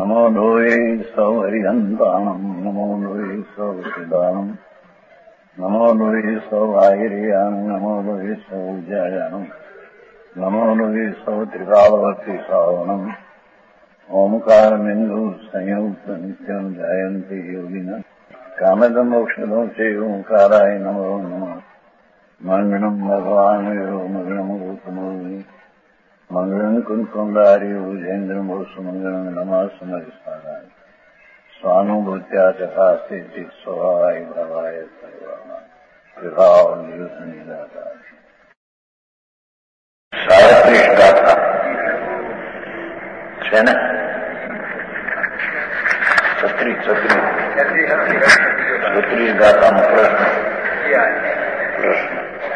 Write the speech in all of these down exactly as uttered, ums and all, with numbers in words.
નમો લોહે સૌહરિહંતાણમ નમો લોહે સૌદાનમ નમો લોહે સૌઆયર્યાન નમો લોહે સૌજાયાનમ નમો લોહે સૌ ત્રિકાળવર્તી સાવનમ ઓમકાર બિંદુ સંયુક્ત નિત્યમ જાયંતી યોગિના કામદ મોક્ષદો છે ઓંકારાય નમો નમઃ મંગળમ ભગવાન મંગળમ ગૌતમોની મંગળમ કુંકુંડાર્યો જૈન્દ્રમ સુમંગળમ નમઃ સમરિસ્મરાય સ્વાનુભૂત્યા ચકાસ્તે સ્વભાવાય ભાવાય સર્વમાં વિભાવ નિયુતની દાતા સાડત્રીસ ગાથા છે ને છત્રીસ છત્રીસ છત્રીસ ગાથાનો પ્રશ્ન પ્રશ્ન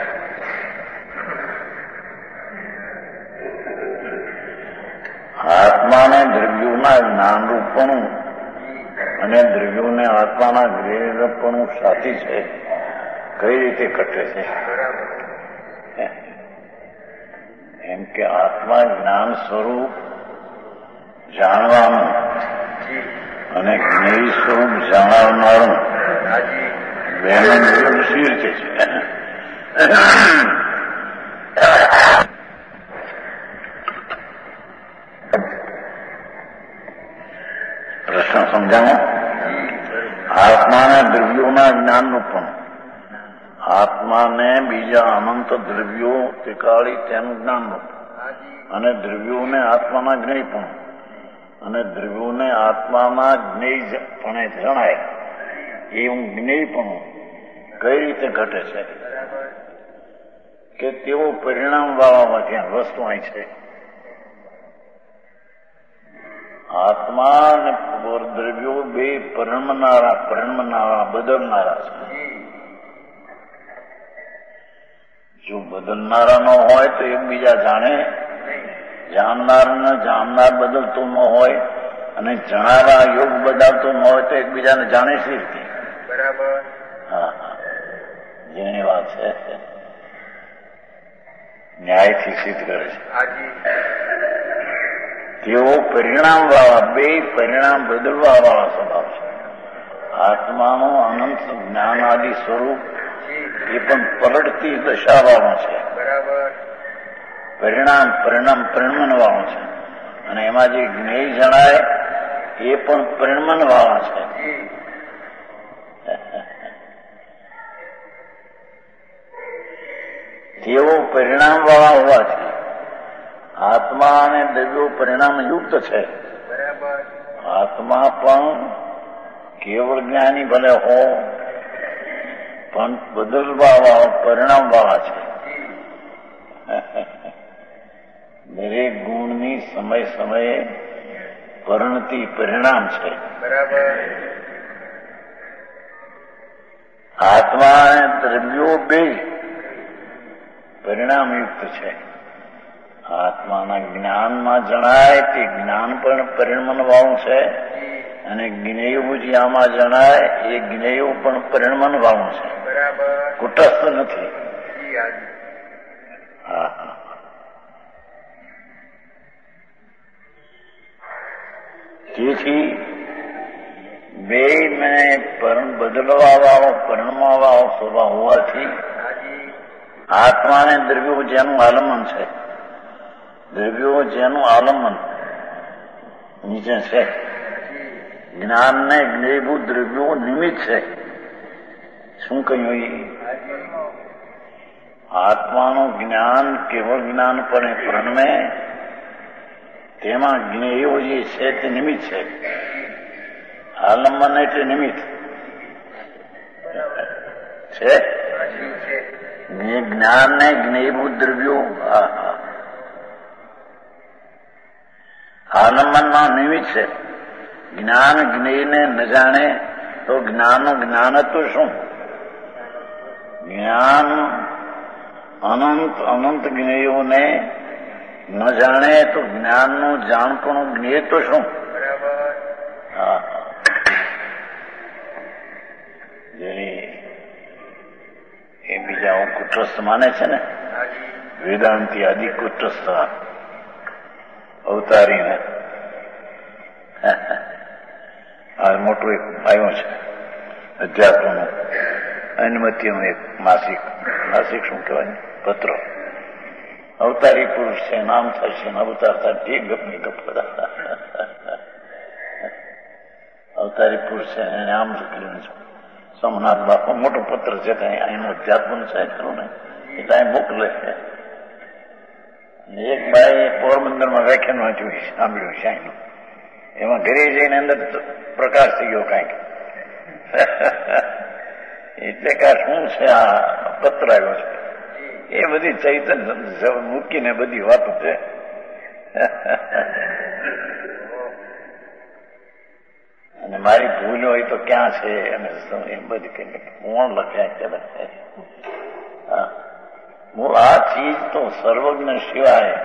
આત્માને દ્રવ્યોના જ્ઞાનરૂપણું અને દ્રવ્યોને આત્માના ગ્રેહરૂપણું સાથી છે, કઈ રીતે ઘટે છે? એમ કે આત્મા જ્ઞાન સ્વરૂપ જાણવાનું અને જ્ઞેય સ્વરૂપ જાણનારું બેનું સી રીતે છે? પ્રશ્ન સમજાવો. આત્માને દ્રવ્યોના જ્ઞાનનું પણ આત્માને બીજા અનંત દ્રવ્યો ત્રિકાળી તેનું જ્ઞાનનું અને દ્રવ્યોને આત્માના જ્ઞેય પણ અને દ્રવ્યોને આત્માના જ્ઞેય પણ જણાય એવું જ્ઞેય પણ કઈ રીતે ઘટે છે? કે તેઓ પરિણામ વાળામાં ત્યાં વસ્તુ અહીં છે. આત્મા અને દ્રવ્યો બે પરિણમનારા પરિણમનારા બદલનારા છે. જો બદલનારા ન હોય તો એકબીજા જાણે, જાણનારને જાણનાર બદલતો ન હોય અને જણાવા યોગ બદલતો ન હોય તો એકબીજાને જાણે સી રીતે? બરાબર. હા હા, જેની વાત છે ન્યાયથી સિદ્ધ કરે છે. તેઓ પરિણામ વાળા બે પરિણામ બદલવા વાળા સ્વભાવ છે. આત્માનું અનંત જ્ઞાન આદિ સ્વરૂપ એ પણ પલટતી દશા વાળો છે. પરિણામ પરિણામ પરિણમન વાળો છે અને એમાં જે જ્ઞેય જણાય એ પણ પરિણમન વાળા છે. તેઓ પરિણામ વાળા હોવાથી આત્મા અને દ્રવ્યો પરિણામ યુક્ત છે. આત્મા પણ કેવળ જ્ઞાની ભલે હો પણ બદલવા વાળા પરિણામ વાળા છે. દરેક ગુણની સમય સમયે પરિણતિ પરિણામ છે. આત્મા અને દ્રવ્યો બે પરિણામયુક્ત છે. આત્માના જ્ઞાનમાં જણાય તે જ્ઞાન પણ પરિણમન વાળું છે અને જ્ઞેયો જે આમાં જણાય એ જ્ઞેયો પણ પરિણમન વાળું છે. કુટસ્થ નથી. હા હા. તેથી બે ને બદલવા વાળો પરિણમવા વાળો સ્વભાવ હોવાથી આત્માને દ્રવ્યો જેનું આલંબન છે, દ્રવ્યો જેનું આલંબન નીચે છે, જ્ઞાનને જ્ઞેયભૂત દ્રવ્યો નિમિત્ત છે. શું કહ્યું? એ આત્માનું જ્ઞાન કેવળ જ્ઞાન પણ પ્રણમે તેમાં જ્ઞેયો જે છે તે નિમિત્ત છે. આલંબન એટલે નિમિત્ત છે. જ્ઞાન ને જ્ઞેયભૂત દ્રવ્યો આલંબન માં નિમિત્ત છે. જ્ઞાન જ્ઞેયને ન જાણે તો જ્ઞાનનું જ્ઞાન તો શું? જ્ઞાન અનંત અનંત જ્ઞેયોને ન જાણે તો જ્ઞાનનું જાણપણું જ્ઞેય તો શું? હા. જેની એ બીજા કુટસ્થ માને છે ને, વેદાંતિ આદિ કુટસ્થ અવતારીને મોટું એક આવ્યું છે અધ્યાત્મનું અનુમતિનું એક માસિક માસિક શું કહેવાય પત્ર. અવતારી પુરુષ છે, નામ થશે ને અવતાર થાય ઠીક ગપની ગપ બધા. અવતારી પુરુષ છે એને આમ લખેલું છે. સોમનાથ બાપુ મોટો પત્ર છે ત્યાં એનું અધ્યાત્મનું સાહેબ ખરું ને એ ત્યાં મોકલે છે. એક ભાઈ પોરબંદરમાં વ્યાખ્યાન વાંચ્યું સાંભળ્યું છે એનું, એમાં ઘરે જઈને અંદર પ્રકાશ થઈ ગયો કાંઈક. એટલે કે શું છે આ પત્ર આવ્યો છે એ બધી ચૈતન મૂકીને બધી વાતો છે. અને મારી ભૂલ હોય તો ક્યાં છે અને એ બધી કઈ કોણ લખ્યા છે લખ્યા. આ ચીજ તો સર્વજ્ઞ સિવાય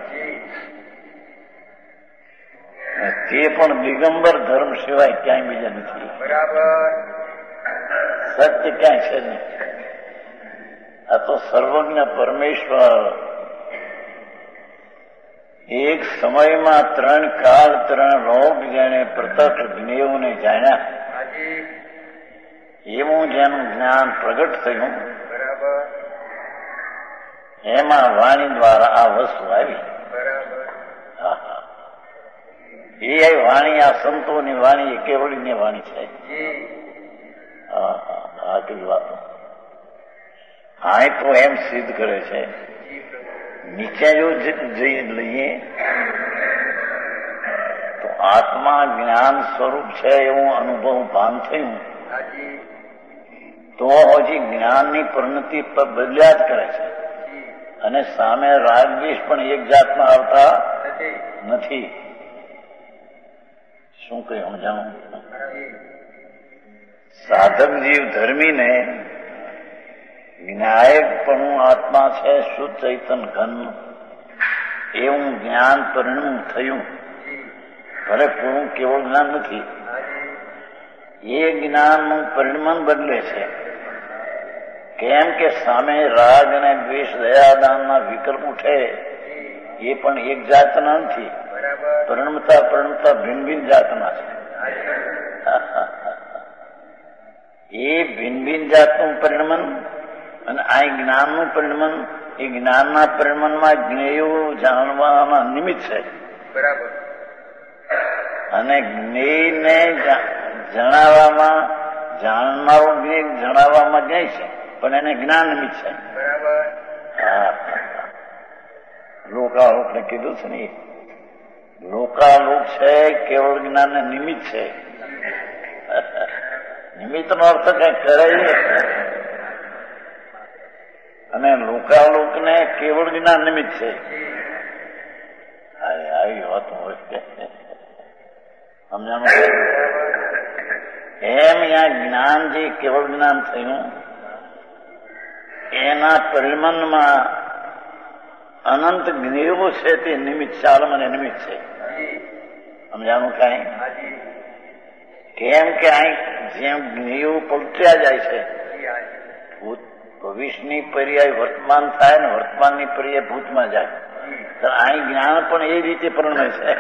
તે પણ દિગંબર ધર્મ સિવાય ક્યાંય બીજા નથી. સત્ય ક્યાંય છે નહીં. આ તો સર્વજ્ઞ પરમેશ્વર એક સમયમાં ત્રણ કાળ ત્રણ રોગ જેને પ્રત્યક્ષ જ્ઞેયને જાણ્યા એવું જેનું જ્ઞાન પ્રગટ થયું એમાં વાણી દ્વારા આ વસ્તુ આવી. એ વાણી આ સંતોની વાણી એ કેવળીની વાણી છે. આ કઈ વાતો હા તો એમ સિદ્ધ કરે છે. નીચે જો જઈ લઈએ તો આત્મા જ્ઞાન સ્વરૂપ છે એવું અનુભવ ભાન થયું તો હજી જ્ઞાનની પરિણતિ પર બદલ્યા જ કરે છે અને સામે રાગદ્વેષ પણ એક જાતમાં આવતા નથી. શું કઈ સમજાવું? સાધક જીવ ધર્મીને વિનાયકપણું આત્મા છે શુદ્ધ ચૈતન ઘન એવું જ્ઞાન પરિણમ થયું. ભલે પૂરું કેવળ જ્ઞાન નથી, એ જ્ઞાનનું પરિણમન બદલે છે. કેમ કે સામે રાગ અને દ્વેષ દયાદાનના વિકલ્પ ઉઠે એ પણ એક જાતના નથી. પરિણમતા પરિણમતા ભિન્ન ભિન્ન જાતના છે. એ ભિન્ન ભિન્ન જાતનું પરિણમન અને આ જ્ઞાનનું પરિણમન એ જ્ઞાનના પરિણમનમાં જ્ઞેયો જાણવાના નિમિત્ત છે. બરાબર. અને જ્ઞેયને જણાવવામાં જાણનારો જ્ઞેય જણાવવામાં જ્ઞેય છે પણ એને જ્ઞાન નિમિત્ત છે. બરાબર. હા લોકાલોકને કીધું છે ને લોકાલોક છે કેવળ જ્ઞાનને નિમિત્ત છે. નિમિત્તનો અર્થ કઈ કરે અને લોકાલોકને કેવળ જ્ઞાન નિમિત્ત છે. આવી વાત હોય સમજાણું. એમ આ જ્ઞાન જે કેવળ જ્ઞાન થયું એના પરિણમનમાં અનંત જ્ઞેયો છે તે નિમિત્ત ચાલમ અને નિમિત્ત છે. સમજાણું કાંઈ? કેમ કે આ જેમ જ્ઞેયો પલટ્યા જાય છે ભૂત ભવિષ્યની પર્યાય વર્તમાન થાય ને વર્તમાનની પર્યાય ભૂતમાં જાય તો આ જ્ઞાન પણ એ રીતે પરિણમે છે.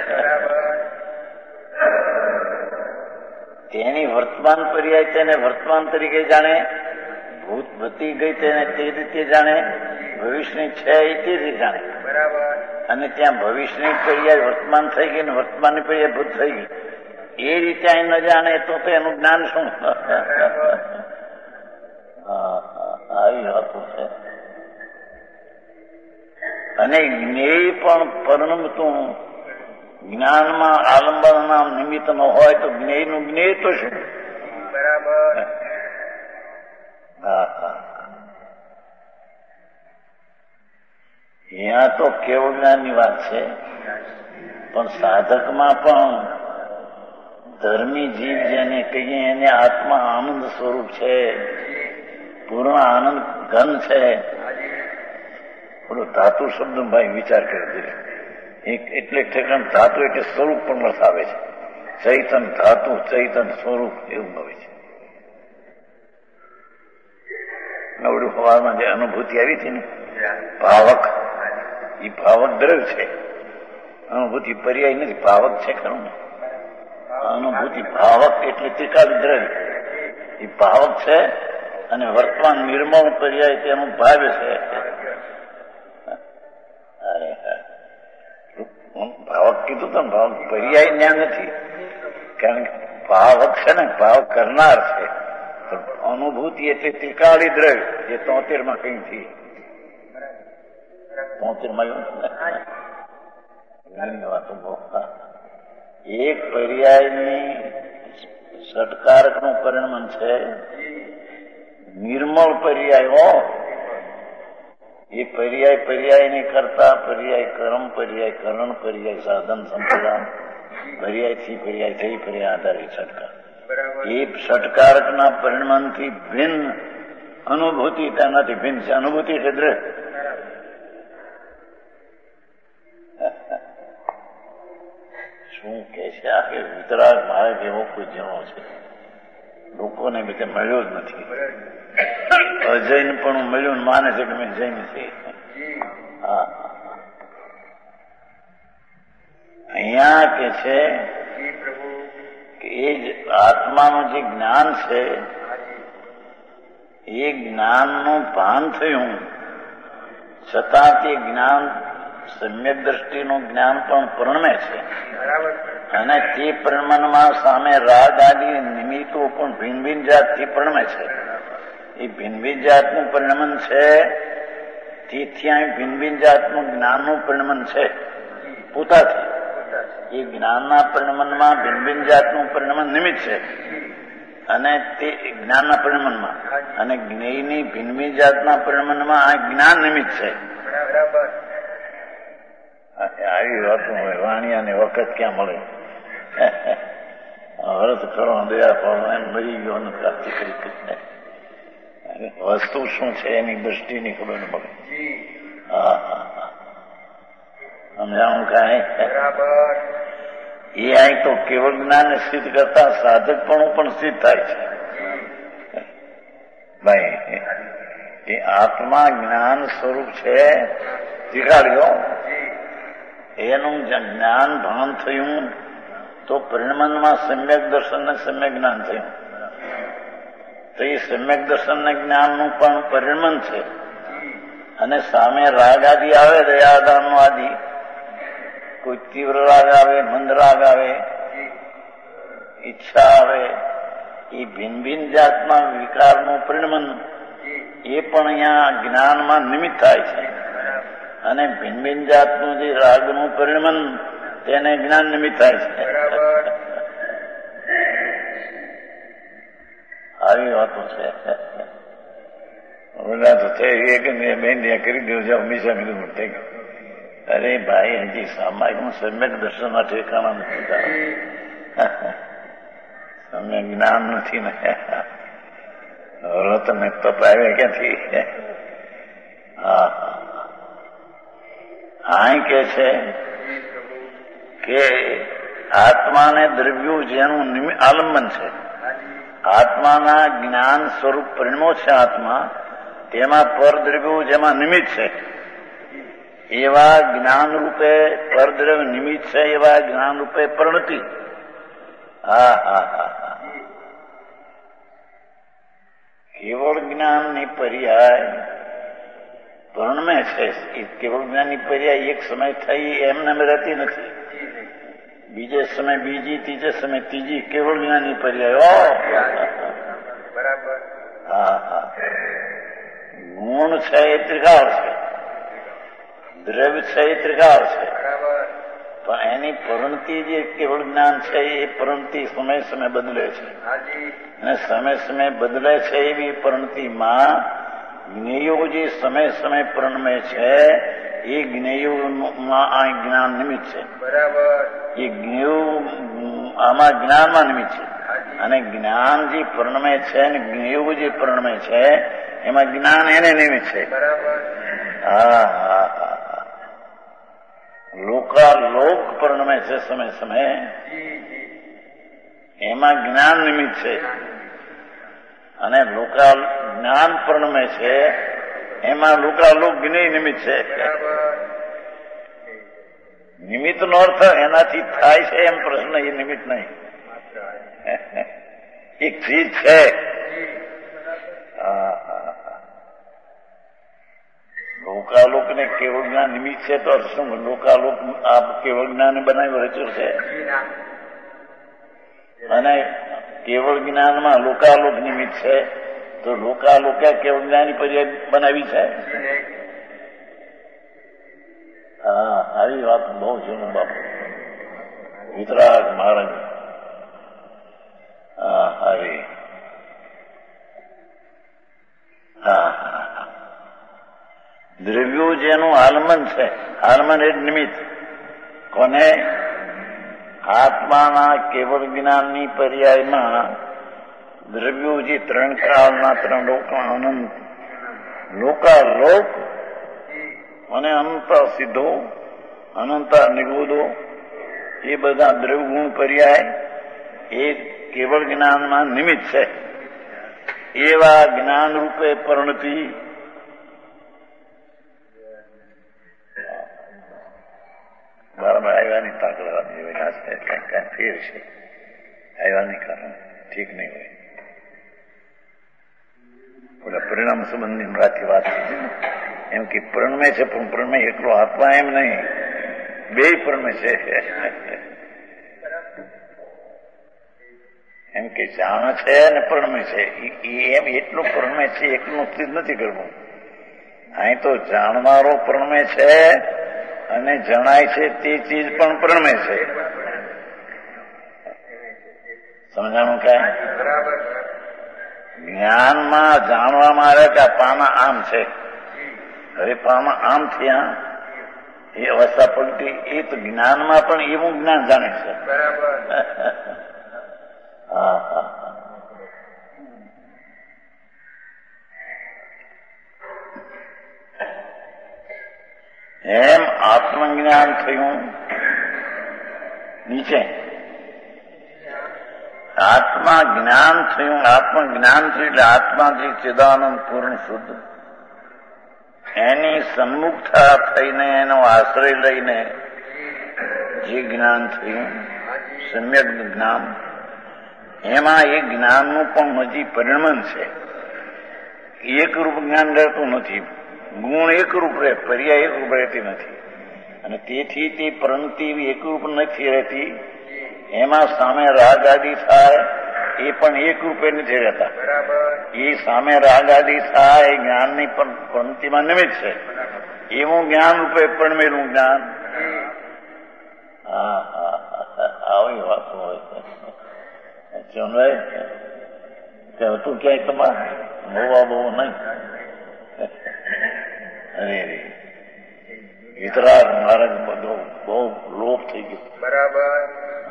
તેની વર્તમાન પર્યાય તેને વર્તમાન તરીકે જાણે, ભૂત વધી ગઈ તેને તે રીતે જાણે, ભવિષ્યની છે એ તે રીતે જાણે. અને ત્યાં ભવિષ્યની પર્યાય વર્તમાન થઈ ગઈ ને વર્તમાનની પર્યાય ભૂત થઈ ગઈ એ રીતે અહીં ન જાણે તો એનું જ્ઞાન શું? આવી વાતો છે. અને જ્ઞેય પણ પરિણમતું જ્ઞાનમાં આલંબનના નિમિત્ત ન હોય તો જ્ઞેયનું જ્ઞેય તો શું? બરાબર. હા હા અહીંયા તો કેવળ જ્ઞાનની વાત છે પણ સાધકમાં પણ ધર્મી જીવ જેને કહીએ એને આત્મા આનંદ સ્વરૂપ છે, પૂર્ણ આનંદ ઘન છે. બોલો ધાતુ શબ્દ ભાઈ વિચાર કરી દે એટલે ઠેકાણ ધાતુ એટલે સ્વરૂપ પણ દર્શાવે છે. ચૈતન ધાતુ ચૈતન સ્વરૂપ એવું આવે છે. નવડું હવામાં જે અનુભૂતિ આવી હતી ને ભાવક એ ભાવક દ્રવ્ય છે. અનુભૂતિ પર્યાય નથી ભાવક છે ખરું ને. અનુભૂતિ ભાવક એટલે ત્રિકાળી દ્રવ્ય એ ભાવક છે અને વર્તમાન નિર્મળ પર્યાય તેનું ભાવ્ય છે. ભાવક કીધું તો ભાવક પર્યાય જ્ઞાન નથી, કારણ કે ભાવક છે ને ભાવ કરનાર છે. અનુભૂતિ એટલે ત્રિકાળી દ્રવ્ય એ તોતેર માં કઈ થી તોતેર માં વાતો બહુ. એક પર્યાયની ષટકારક નું પરિણમન છે નિર્મળ પર્યાય. હો એ પર્યાય પર્યાય ની કરતા પર્યાય કર્મ પર્યાય કરણ પર્યાય સાધન સંપ્રદાન પર્યાય થી પર્યાય થઈ પર્યાય આધારિત ષટકાર. એ ષટકારક ના પરિણમન થી ભિન્ન અનુભૂતિ તેનાથી ભિન્ન છે. અનુભૂતિ એટલે દ્રવ્ય. શું કે છે આ કે વિતરાગ માર્ગ એવો કોઈ જેવો છે લોકોને બધે મળ્યો જ નથી. અજૈન પણ મળ્યું માને છે કે મેં જૈન છે. હા અહીંયા કે છે કે એ જ આત્માનું જે જ્ઞાન છે એ જ્ઞાનનું ભાન થયું છતાં તે જ્ઞાન સમ્યક દ્રષ્ટિનું જ્ઞાન પણ પરિણમે છે અને તે પરિણમનમાં સામે રાગ આદિ નિમિત્તો પણ ભિન્ન ભિન્ન જાતથી પરિણમે છે. એ ભિન્ન ભિન્ન જાતનું પરિણમન છે તેથી અહીં ભિન્ન ભિન્ન જાતનું જ્ઞાનનું પરિણમન છે પોતાથી. એ જ્ઞાનના પરિણમનમાં ભિન્ન ભિન્ન જાતનું પરિણમન નિમિત્ત છે અને તે જ્ઞાનના પરિણમનમાં અને જ્ઞેયની ભિન્ન ભિન્ન જાતના પરિણમનમાં આ જ્ઞાન નિમિત્ત છે. આવી વાતો વાણિયાને વખત ક્યાં મળે. વ્રત કરો દયા પાડો એમ મરી ગયો ને પ્રાપ્તિ કરી વસ્તુ શું છે એની દ્રષ્ટિની ખબર ન પડે. હા હા હા સમજાણું કાંઈ. એ અહીં તો કેવળ જ્ઞાનને સિદ્ધ કરતા સાધકપણું પણ સિદ્ધ થાય છે. ભાઈ એ આત્મા જ્ઞાન સ્વરૂપ છે શીખાડ્યો. એનું જ્ઞાન ભાન થયું તો પરિણમનમાં સમ્યક દર્શન ને સમ્યક જ્ઞાન થયું. તો એ સમ્યક દર્શન ને જ્ઞાનનું પણ પરિણમન છે અને સામે રાગ આદિ આવે દયાદાન આદિ કોઈ તીવ્ર રાગ આવે મંદ રાગ આવે ઈચ્છા આવે એ ભિન્ન ભિન્ન જાતના વિકારનું પરિણમન એ પણ અહીંયા જ્ઞાનમાં નિમિત્ત થાય છે અને ભિન્ન ભિન્ન જાતનું જે રાગનું પરિણમન તેને જ્ઞાન નિમિત્ત થાય છે. આવી વાતો છે. ઓલા તો થઈ કે બેન ત્યાં કરી દો છે હંમેશા બીજું થઈ ગયું. અરે ભાઈ હજી સામાયિક સમ્યક દર્શનના ઠેકાણા નથી. સમ્યક જ્ઞાન નથી ને વ્રત ને તપ આવે ક્યાંથી. હા હા કે છે કે આત્માને દ્રવ્યો જેનું આલંબન છે આત્માના જ્ઞાન સ્વરૂપ પરિણમો છે આત્મા તેમાં પરદ્રવ્યો જેમાં નિમિત્ત છે એવા જ્ઞાન રૂપે પરદ્રવ્ય નિમિત્ત છે એવા જ્ઞાન રૂપે પરિણતિ. હા હા હા હા કેવળ જ્ઞાનની પર્યાય પરિણમે છે. કેવળ જ્ઞાનની પર્યાય એક સમય થઈ એમને રહેતી નથી. બીજે સમય બીજી ત્રીજે સમય ત્રીજી કેવળ જ્ઞાનની પર્યાય. બરાબર. હા હા ગુણ છે એ ત્રિકાળ છે દ્રવ્ય છે એ ત્રિકાળ છે પણ એની પરિણતિ જે કેવળ જ્ઞાન છે એ પરિણતિ સમય સમય બદલે છે અને સમય સમય બદલે છે એવી પરિણતિમાં જ્ઞેયો જે સમય સમય પરિણમે છે એ જ્ઞેયોમાં આ જ્ઞાન નિમિત્ત છે. બરાબર. એ જ્ઞેયો આમાં જ્ઞાનમાં નિમિત્ત છે અને જ્ઞાન જે પરિણમે છે અને જ્ઞેયો જે પરિણમે છે એમાં જ્ઞાન એને નિમિત્ત છે. બરાબર. હા હા હા લોકાલોક પરિણમે છે સમય સમય એમાં જ્ઞાન નિમિત્ત છે અને લોકા જ્ઞાન પરિણમે છે એમાં લોકાલોક જ્ઞેય નિમિત્ત છે. નિમિત્ત નો અર્થ એનાથી થાય છે એમ પ્રશ્ન એ નિમિત્ત નહીં. એક ચીજ છે. લોકાલોક ને કેવળ જ્ઞાન નિમિત્ત છે તો શું લોકાલોક આ કેવળ જ્ઞાન બનાવ્યું રચ્યું છે? અને કેવળ જ્ઞાનમાં લોકાલોક નિમિત્ત છે તો લોકાલોક કેવળ જ્ઞાની પર્યાય બનાવી છે? હા, આવી વાત બહુ જૂનું બાપુ વિતરાગ મહારાજ. હા હરી હા હા દ્રવ્યો જેનું આલમન છે, આલમન એ નિમિત્ત કોને? આત્માના કેવળ જ્ઞાનની પર્યાયમાં દ્રવ્યો જે ત્રણ કાળના ત્રણ લોકના અનંત લોકાલોક અને અનંત સિદ્ધો અનંત નિગોદો એ બધા દ્રવ્યગુણ પર્યાય એ કેવળ જ્ઞાનમાં નિમિત્ત છે. એવા જ્ઞાન રૂપે પરિણતિ બરાબર આવ્યાની તાકડ કઈ કઈ ફેર છે. આવ્યાની કારણ ઠીક નહીં હોય. ઓલા પરિણામ સંબંધી રાતી વાત એમ કે પ્રણમે છે પણ પ્રણમે એટલો આત્મા એમ નહીં, બે પ્રણમે છે. એમ કે જાણ છે અને પ્રણમે છે એમ એટલું પ્રણમે છે, એટલું સ્થિત નથી કરવું. અહીં તો જાણનારો પ્રણમે છે અને જણાય છે તે ચીજ પણ પ્રણમે છે. સમજાણું કાંઈ? જ્ઞાનમાં જાણવામાં આવે કે આ પાના આમ છે, હવે પામાં આમ થયા એ અવસ્થા પલટી, એ તો જ્ઞાનમાં પણ એવું જ્ઞાન જાણે છે. હા હા એમ આત્મજ્ઞાન થયું. નીચે આત્મા જ્ઞાન થયું, આત્મજ્ઞાન થયું એટલે આત્મા જે ચિદાનંદ પૂર્ણ શુદ્ધ એની સન્મુખતા થઈને એનો આશ્રય લઈને જે જ્ઞાન થયું સમ્યક જ્ઞાન, એમાં એ જ્ઞાનનું પણ હજી પરિણમન છે. એકરૂપ જ્ઞાન રહેતું નથી, ગુણ એકરૂપ રહે, પર્યાય એકરૂપ રહેતી નથી અને તેથી તે પરિણતિ એકરૂપ નથી રહેતી. એમાં સામે રાગ આદિ થાય એ પણ એકરૂપે નથી રહેતા. એ સામે રાગ આદિ થાય એ જ્ઞાનની પણ પરિણતિમાં નિમિત્ત છે. એવું જ્ઞાન રૂપે પરમેલું જ્ઞાન. હા હા આવી વાત હોય. ચંદ્રાય તું ક્યાંય તમારે મોવા બહુ નહીં. અરે રે વિતરાગ મહારાજ બધો બહુ લોભ થઈ ગયો. બરાબર.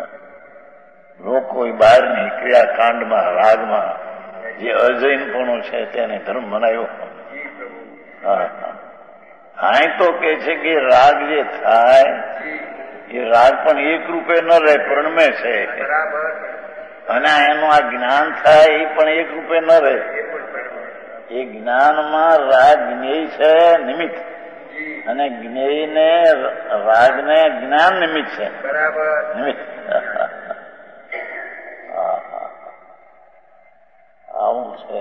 લોકો બહાર નીકળ્યા કાંડમાં રાગમાં જે અજૈનપણું છે તેને ધર્મ બનાવ્યો. હા હા તો કે છે કે રાગ જે થાય એ રાગ પણ એક રૂપે ન રહે, પ્રણમે છે. અને એનું આ જ્ઞાન થાય એ પણ એક રૂપે ન રહે. એ જ્ઞાનમાં રાગ જ્ઞેય છે નિમિત્ત અને જ્ઞેય ને રાગ ને જ્ઞાન નિમિત્ત છે. નિમિત્ત આવું છે.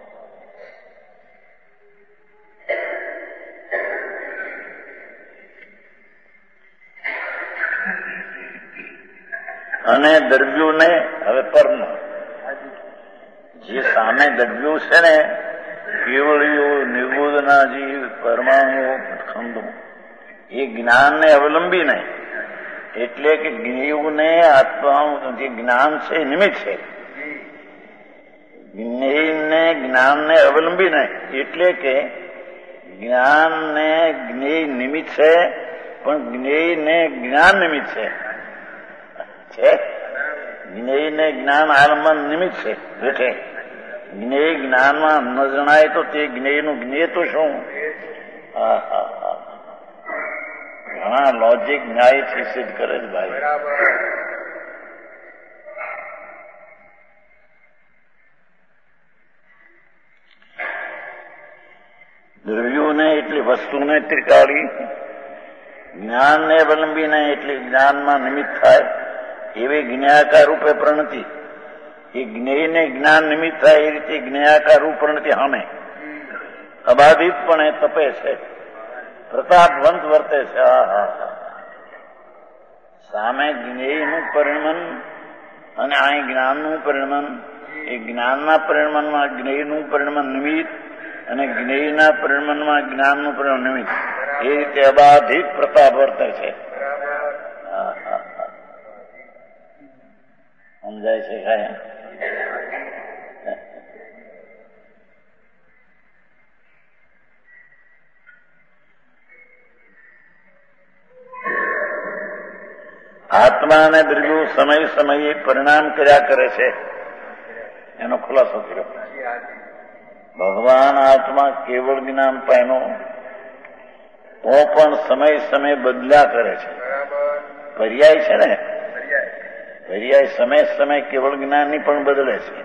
અને દ્રવ્યોને હવે પરમ જે સામે દ્રવ્યો છે ને કેવળીઓ નિર્બોધના જે પરમાણુઓ ખંડો એ જ્ઞાનને અવલંબી નહીં, એટલે કે જ્ઞેયને આત્માનું જે જ્ઞાન છે એ નિમિત્ત છે. જ્ઞેયને જ્ઞાનને અવલંબી નહીં એટલે કે જ્ઞાનને જ્ઞેય નિમિત્ત છે પણ જ્ઞેયને જ્ઞાન નિમિત્ત છે. છે જ્ઞેયને જ્ઞાન આલમન નિમિત્ત છે. એટલે જ્ઞેય જ્ઞાનમાં ન જણાય તો તે જ્ઞેયનું જ્ઞેય તો શું? હા હા હા ઘણા લોજિક ન્યાયથી સિદ્ધ કરે છે ભાઈ. દ્રવ્યોને એટલે વસ્તુને ત્રિકાળી, જ્ઞાનને અવલંબીને એટલે જ્ઞાનમાં નિમિત્ત થાય એવી જ્ઞાકાર રૂપે પ્રણતિ એ જ્ઞેયને જ્ઞાન નિમિત્ત થાય એ રીતે જ્ઞેયાકાર રૂપ નથી સામે અબાધિતપણે તપે છે, પ્રતાપવંત વર્તે છે. હા હા હા સામે જ્ઞેયનું પરિણમન અને અહીં જ્ઞાનનું પરિણમન, એ જ્ઞાનના પરિણમનમાં જ્ઞેયનું પરિણમન નિમિત્ત અને જ્ઞેયના પરિણમનમાં જ્ઞાનનું પરિણમન નિમિત્ત, એ રીતે અબાધિત પ્રતાપ વર્તે છે. હા હા હા સમજાય છે કાંઈ? આત્મા અને દ્રવ્યો સમય સમયે પરિણામ કર્યા કરે છે, એનો ખુલાસો કર્યો. ભગવાન આત્મા કેવળ જ્ઞાન પામ્યો તો પણ સમય સમય બદલ્યા કરે છે. પર્યાય છે ને, પર્યાય સમય સમય કેવળ જ્ઞાનની પણ બદલે છે.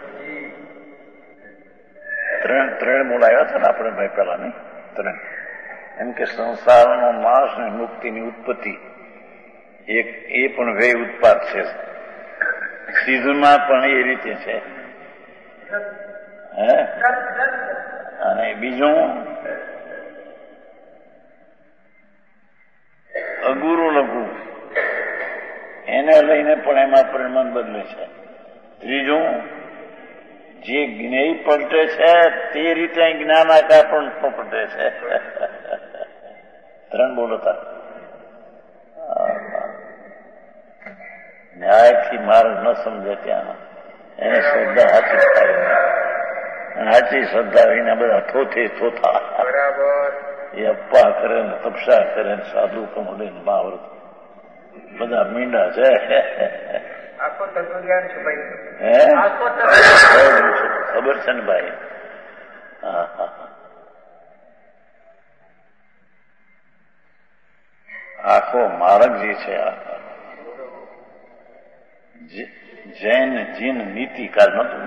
ત્રણ ત્રણ મૂળ આવ્યા છે ને આપણે ભાઈ પેલા નહીં ત્રણ, એમ કે સંસારનો નાશ ને મુક્તિની ઉત્પત્તિ, એક એ પણ વ્યય ઉત્પાદ છે. સિદ્ધમાં પણ એ રીતે છે. હે અને બીજું અગુરુ લઘુ, એને લઈને પણ એમાં પરિણામ બદલે છે. ત્રીજું જે જ્ઞેય પલટે છે તે રીતે જ્ઞાન આકાર પણ પલટે છે. ત્રણ બોલતા ન્યાયથી માર્ગ ન સમજે ત્યાં એને શ્રદ્ધા હાથી થાય, હાથી શ્રદ્ધા વિના બધા થોથે થોથા એ અપ્પા કરે ને તપસા કરે ને સાધુ કમળે ને મહાવ્રત બધા મીંડા છે. ખબર છે ને ભાઈ? હા હા આખો માર્ગ જે છે જૈન જીન નીતિ કાલ નતું,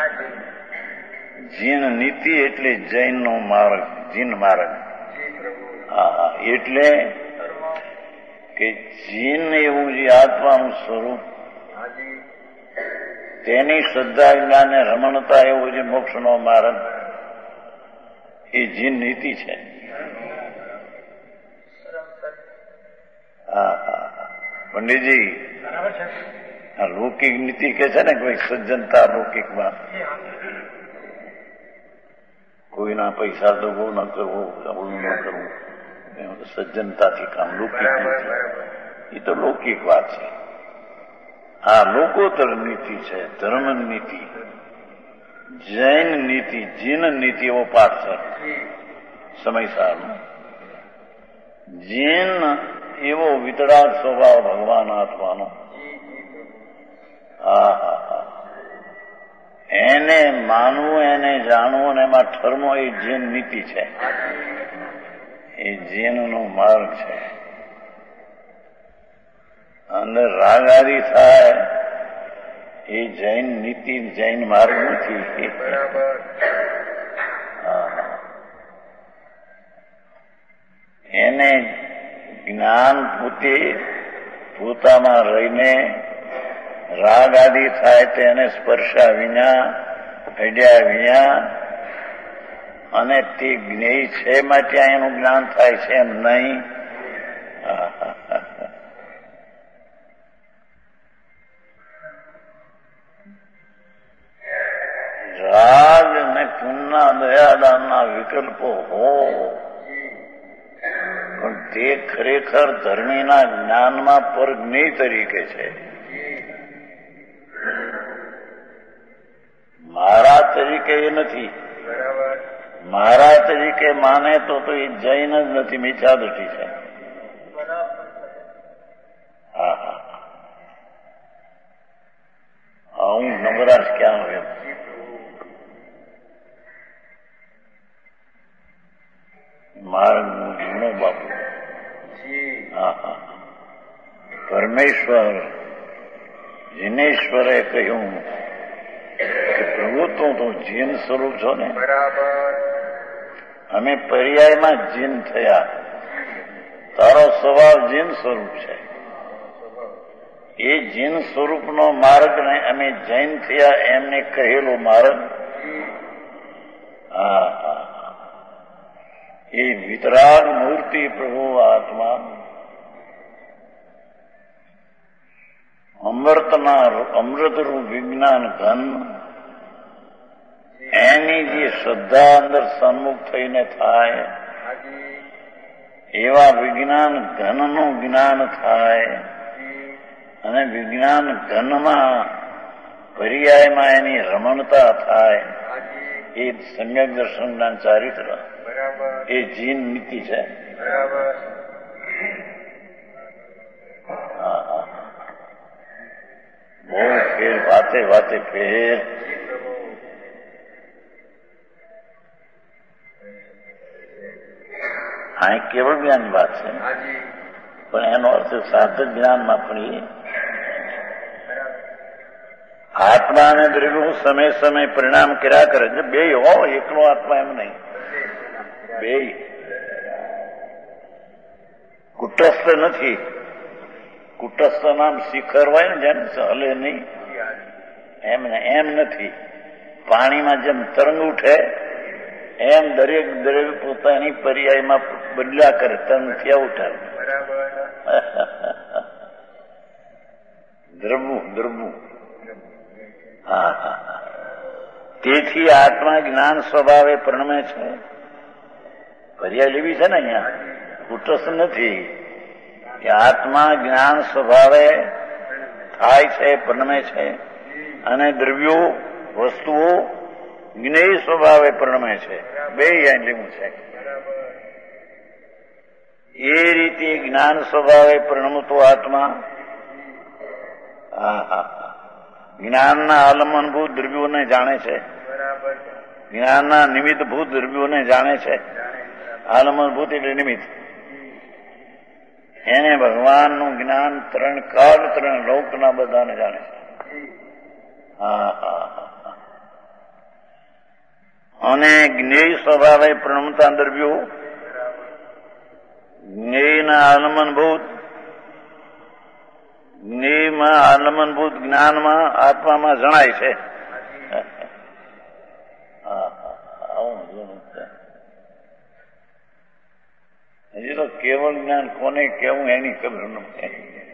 જીન નીતિ એટલે જૈન નો માર્ગ, જીન માર્ગ. હા હા એટલે કે જીન એવું જે આત્માનું સ્વરૂપ, તેની શ્રદ્ધા જ્ઞાને રમણતા એવું જે મોક્ષનો માર્ગ, એ જીન નીતિ છે. હા હા પંડિતજી આ લૌકિક નીતિ કે છે ને કોઈ સજ્જનતા લૌકિકમાં, કોઈના પૈસા તો બહુ ન કરવું, ઓલું ન કરવું, સજ્જનતાથી કામ લૌકિક નીતિ, એ તો લૌકિક વાત છે. આ લોકોત્તર નીતિ છે, ધર્મ નીતિ, જૈન નીતિ, જીન નીતિ એવો પાઠ છે સમયસારનો. જીન એવો વિતરાગ સ્વભાવ ભગવાન આત્માનો. હા હા હા એને માનવું, એને જાણવું ને એમાં ઠરવો, એ જૈન નીતિ છે, એ જૈનનો માર્ગ છે. અંદર રાગાદી થાય એ જૈન નીતિ, જૈન માર્ગ નથી. એને જ્ઞાન પોતે પોતામાં રહીને રાગ આદિ થાય તેને સ્પર્શા વિના, અડ્યા વિના, અને તે જ્ઞેય છે માટે એનું જ્ઞાન થાય છે એમ નહીં. રાગ ને પુણ્ય દયાદાનના વિકલ્પો હો, પણ તે ખરેખર ધર્મીના જ્ઞાનમાં પરજ્ઞેય તરીકે છે. મારા તરીકે એ નથી. મારા તરીકે માને તો તો એ જૈન જ નથી, મિથ્યા દ્રષ્ટિ છે. હા હા હું નવરાશ ક્યાં આવ્યો? માર્ગ નો બાપુ. હા હા પરમેશ્વર જીનેશ્વરે કહ્યું કે પ્રભુ તું તો જીન સ્વરૂપ છો ને. અમે પર્યાયમાં જીન થયા, તારો સ્વભાવ જીન સ્વરૂપ છે. એ જીન સ્વરૂપનો માર્ગ ને અમે જૈન થયા એમને કહેલો માર્ગ. હા હા એ વિતરાગ મૂર્તિ પ્રભુ આત્મા અમૃતના અમૃતરૂપ વિજ્ઞાન ઘન એની જે શ્રદ્ધા અંદર સન્મુખ થઈને થાય એવા વિજ્ઞાન ઘનનું જ્ઞાન થાય અને વિજ્ઞાન ઘનમાં પર્યાયમાં એની રમણતા થાય એ સમ્યક દર્શન જ્ઞાન ચારિત્ર એ જીન નીતિ છે. હા હા બહુ ફેર વાતે વાતે ફેર. હા કેવળ જ્ઞાનની વાત છે પણ એનો અર્થ સાધક જ્ઞાનમાં પણ આત્મા અને દ્રવ્યો સમય સમય પરિણામ કર્યા કરે છે. બે હો એકલો આત્મા એમ નહીં, બે કુટસ્થ નથી. કુટસ્થ નામ શિખર હોય ને જેમ હલે નહીં એમ ને એમ નથી. પાણીમાં જેમ તરંગ ઉઠે એમ દરેક દરેક પોતાની પર્યાયમાં બદલ્યા કરે, તરંગ થયા ઉઠાવે. દ્રવું દ્રવું હા હા તેથી આત્મા જ્ઞાન સ્વભાવે પ્રણમે છે. પર્યાય લેવી છે ને અહીંયા, કુટસ્થ નથી કે આત્મા જ્ઞાન સ્વભાવે થાય છે, પ્રણમે છે અને દ્રવ્યો વસ્તુઓ જ્ઞેય સ્વભાવે પ્રણમે છે. બે અહીં લેવું છે. એ રીતે જ્ઞાન સ્વભાવે પ્રણમતો આત્મા હા હા જ્ઞાનના આલમનભૂત દ્રવ્યોને જાણે છે, જ્ઞાનના નિમિત્તભૂત દ્રવ્યોને જાણે છે. આલમનભૂત એટલે નિમિત્ત. એને ભગવાનનું જ્ઞાન ત્રણ કાળ ત્રણ લોકના બધાને જાણે છે. હા હા અને જ્ઞેય સ્વભાવે પ્રણમતા દ્રવ્યો જ્ઞેયના આલમનભૂત જ્ઞેયમાં આલમનભૂત જ્ઞાનમાં આત્મામાં જણાય છે. હજી તો કેવળ જ્ઞાન કોને કેવું એની ખબર નથી.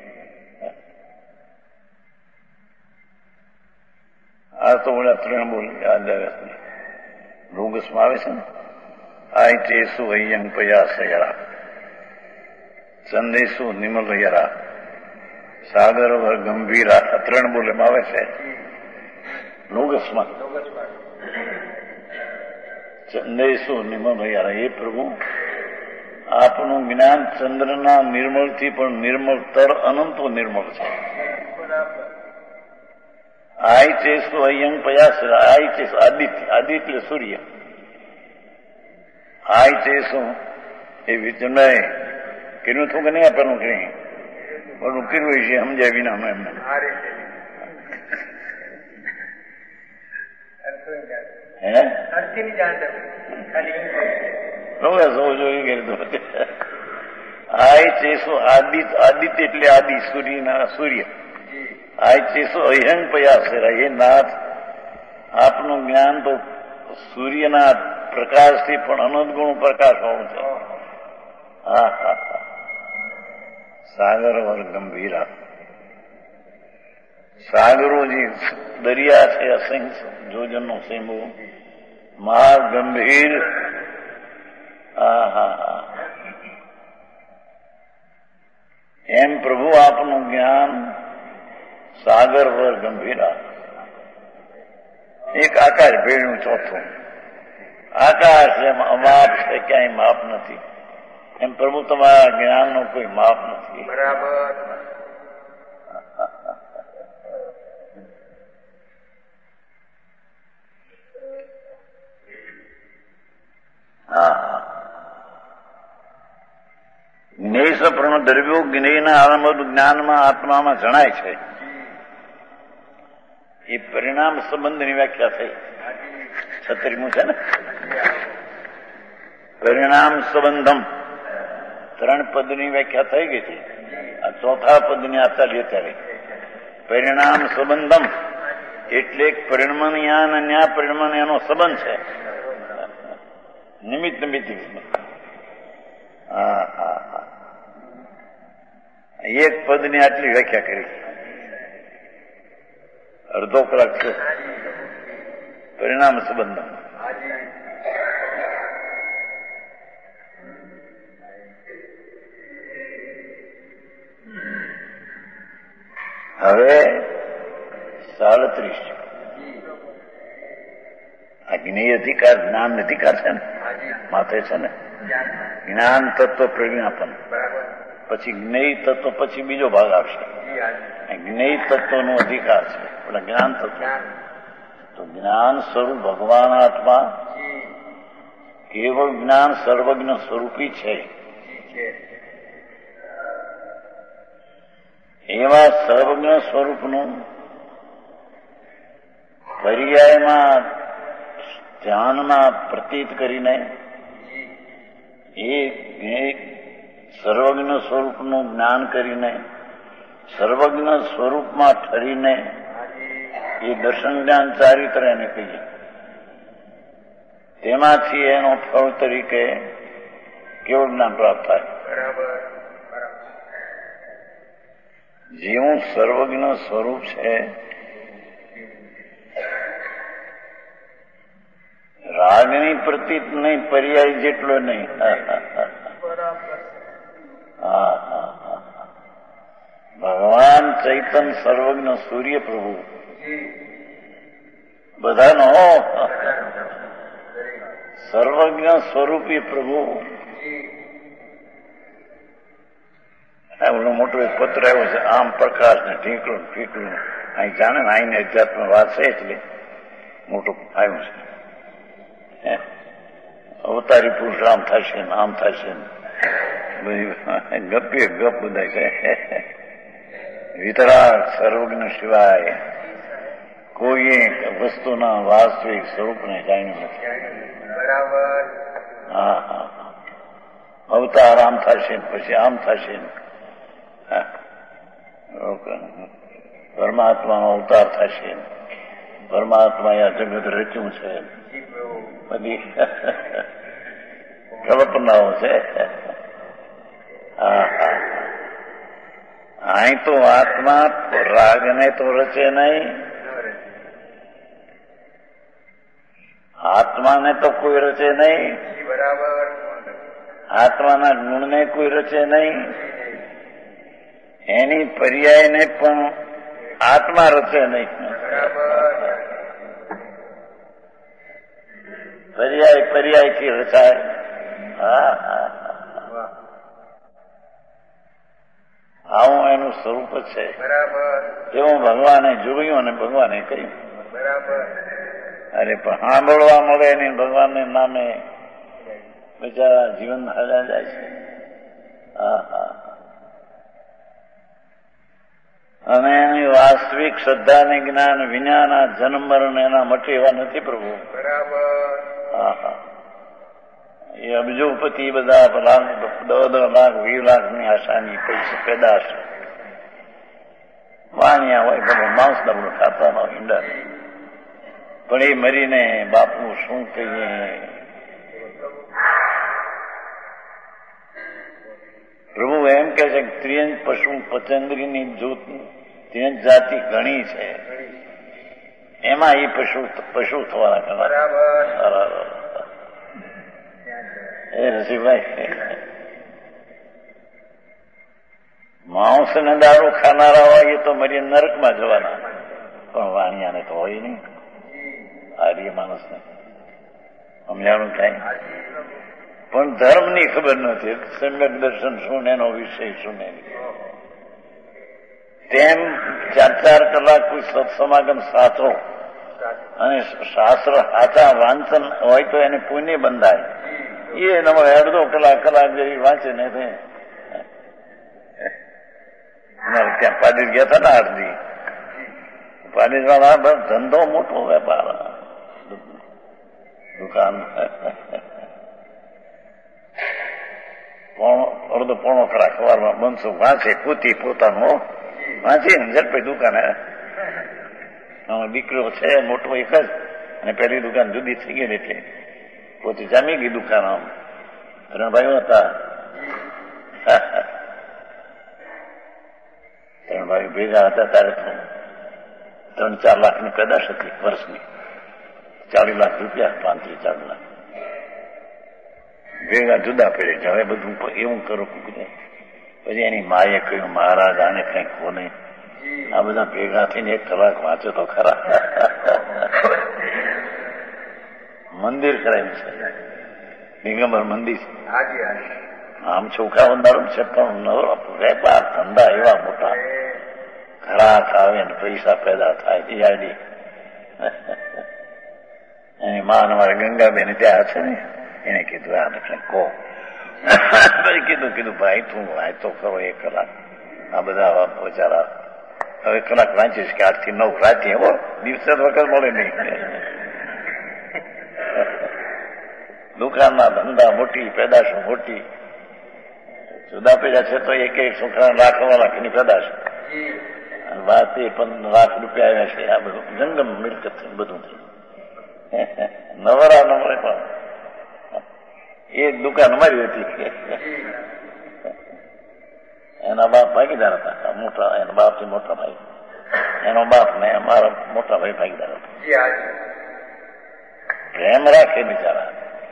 આ તો બધા ત્રણ બોલ યાદ આવે છે. રોગસમાં આવે છે ને આઈ ટેસુ અયંગ પયાસ યરા સંદેશુ નિમલ યરા સાગર વર ગંભીરા ત્રણ બોલેમાં આવે છે રોગસમાં. સંદેશુ નિમલ યરા એ પ્રભુ આપનું જ્ઞાન ચંદ્રના નિર્મળથી પણ નિર્મળતર અનંતો નિર્મળ છે. આઈ ચેસુ અયંગ પયાસ આઈ ચેસુ આદિત્ય આદિત્ય એટલે સૂર્ય. આઈ ચેસુ એ વિચનય કેનું થયું કે નહીં આપવાનું કઈ બધું કર્યું છે સમજાય વિના અમે એમને આઈ ચેસુ આદિત્ય આદિત્ય એટલે આદિ સૂર્યના સૂર્ય. આઈ ચેસો અહંગ પયાસ એ નાથ આપનું જ્ઞાન તો સૂર્યના પ્રકાશથી પણ અનંત ગુણ પ્રકાશ હોવું છે. હા હા સાગર વર ગંભીરા સાગરો જે દરિયા છે અસંખ્ય જોજનનો સિંબુ મહા ગંભીર. હા હા હા એમ પ્રભુ આપનું જ્ઞાન સાગર વર ગંભીરા. એક આકાશ ભેળું ચોથું આકાશ એમ અમાપ છે, ક્યાંય માપ નથી. એમ પ્રભુ તમારા જ્ઞાનનો કોઈ માપ નથી. બરાબર. હા જ્ઞેય સપ્રણો દ્રવ્યો જ્ઞેયના આલંબન જ્ઞાનમાં આત્મામાં જણાય છે. એ પરિણામ સંબંધની વ્યાખ્યા થઈ. છત્રીમું છે ને પરિણામ સંબંધમ ત્રણ પદની વ્યાખ્યા થઈ ગઈ છે. આ ચોથા પદની આતા લેતા રહી પરિણામ સંબંધમ એટલે પરિણમનીયાન અને આ પરિણમન એનો સંબંધ છે. નિમિત્ત નિમિત્ત હા હા હા એક પદની આટલી વ્યાખ્યા કરી. અડધો કલાક છે. પરિણામ સંબંધમ હવે સાડત્રીસ આ જ્ઞેય અધિકાર જ્ઞાન અધિકાર છે ને માથે છે ને જ્ઞાન તત્વ પ્રજ્ઞાપન પછી જ્ઞેય તત્વ પછી બીજો ભાગ આવશે. જ્ઞેય તત્વનો અધિકાર છે એટલે જ્ઞાન તત્વ તો જ્ઞાન સ્વરૂપ ભગવાન આત્મા કેવળ જ્ઞાન સર્વજ્ઞ સ્વરૂપી છે. એવા સર્વજ્ઞ સ્વરૂપનું પર્યાયમાં ધ્યાનમાં પ્રતીત કરીને એ સર્વજ્ઞ સ્વરૂપનું જ્ઞાન કરીને સર્વજ્ઞ સ્વરૂપમાં ઠરીને એ દર્શન જ્ઞાન ચારિત્ર એને કહીએ. તેમાંથી એનો ફળ તરીકે કેવું જ્ઞાન પ્રાપ્ત થાય. જેવું સર્વજ્ઞ સ્વરૂપ છે રાગની પ્રતીત નહીં પર્યાય જેટલો નહીં. હા હા ભગવાન ચૈતન સર્વજ્ઞ સૂર્ય પ્રભુ બધાનો સર્વજ્ઞ સ્વરૂપી પ્રભુ. એવડો મોટો એક પત્ર આવ્યો છે આમ પ્રકાશ ને ઢીકલું ઠીકલું અહીં જાણે ને આઈને અધ્યાત્મ વાત છે એટલે મોટું આવ્યું છે. અવતારી પુરુષ આમ થશે ને આમ થશે ને બધી ગપીએ ગપ બધા છે. વિતરાગ સર્વજ્ઞ સિવાય કોઈ વસ્તુના વાસ્તવિક સ્વરૂપને જાણ્યું નથી. હા હા અવતાર આમ થશે ને પછી આમ થશે ને પરમાત્માનો અવતાર થશે પરમાત્મા આ જગત રચ્યું છે બધી કલ્પનાઓ છે. હા હા અહીં તો આત્મા રાગને તો રચે નહીં, આત્માને તો કોઈ રચે નહીં, આત્માના ગુણને કોઈ રચે નહીં, એની પર્યાયને પણ આત્મા રચે નહીં. પર્યાય પર્યાયથી રચાય. હા હા આવું એનું સ્વરૂપ જ છે. એવું ભગવાને જોયું અને ભગવાને કહ્યું. અરે પણ સાંભળવા મળે નહીં ભગવાનને નામે બિચારા જીવન હાલ્યા જાય છે. હા હા અને એની વાસ્તવિક શ્રદ્ધા ને જ્ઞાન વિના જન્મ મરણ એના મટે એવા નથી પ્રભુ. હા હા એ અબજોપતિ બધા લાખ દસ દસ લાખ વીસ લાખની આશાની પૈસા પેદાશ વાણિયા હોય બધું માંસ દબડું ખાતા ન ઈંડા પણ એ મરીને બાપુ શું કહીએ. પ્રભુ એમ કે છે કે ત્રિયંજ પશુ પચંદ્રીની જોત ત્રિયંજ જાતિ ઘણી છે એમાં એ પશુ પશુ થવાના કરવા. એ રસીભાઈ માંસ ને દારૂ ખાનારા હોય એ તો મરી નરકમાં જવાના પણ વાણિયાને તો હોય નહીં. આર્ય માણસને સમજાણું થાય પણ ધર્મની ખબર નથી. સમ્યક દર્શન શું એનો વિષય શું નહીં. તેમ ચાર ચાર કલાક કોઈ સત્સમાગમ સાથો અને શાસ્ત્ર હાથા વાંચન હોય તો એને પુણ્ય બંધાય. એ નવો અડધો કલાક કલાક જેવી વાંચે ને ત્યાં પાડીર ગયા હતા ને અડધી પાડીર વાળા ધંધો મોટો વેપાર દુકાન અડધો પોણો કલાક સવારમાં બનશું વાંચે કૂતી પોતાનું વાંચી ને ઝડપી દુકાન દીકરો છે મોટો એક જ, અને પેલી દુકાન જુદી થઈ ગઈ એટલે પોતે જામી ગઈ દુકાન. આમ ત્રણ ભાઈઓ હતા. ત્રણ ભાઈઓ ભેગા હતા ત્યારે ત્રણ ચાર લાખની પેદાશ હતી વર્ષની, ચાલીસ લાખ રૂપિયા, પાંત્રીસ ચાલીસ લાખ ભેગા જુદા પડે. હવે બધું એવું કરું પછી એની માએ કહ્યું મહારાજ આને કઈ કોને, આ બધા ભેગા થઈને એક કલાક વાંચો તો ખરા. મંદિર કરાયું છે, દિગંબર મંદિર છે. આમ ચોખા બંધારું છે પણ વેપાર ધંધા એવા મોટા, ઘરાક આવે ને પૈસા પેદા થાય. ટીઆઈડી એની માં અમારે ગંગાબેન ત્યાં છે ને, એને કીધું આ કહો. પછી કીધું કીધું ભાઈ તું વાંચતો ખરો એક કલાક, આ બધા બચારા હવે કલાક વાંચીશ કે આઠ થી નવ રાતે. હો દિવસે વખત મળે નહીં. દુકાનના ધંધા મોટી, પેદાશો મોટી, જુદા પેદા છે તો એક એક છોકરા લાખો લાખની પેદાશ. વાત એ પણ લાખ રૂપિયા આવ્યા છે. આ બધું જંગમ મિલકત છે, બધું થયું. નવરા નવરે પણ એ દુકાન મારી હતી. એના બાપ ભાગીદાર હતા, મોટા એના બાપ થી મોટા ભાઈ, એનો બાપ ને અમારા મોટા ભાઈ ભાગીદાર હતા. પ્રેમ રાખે બિચારા.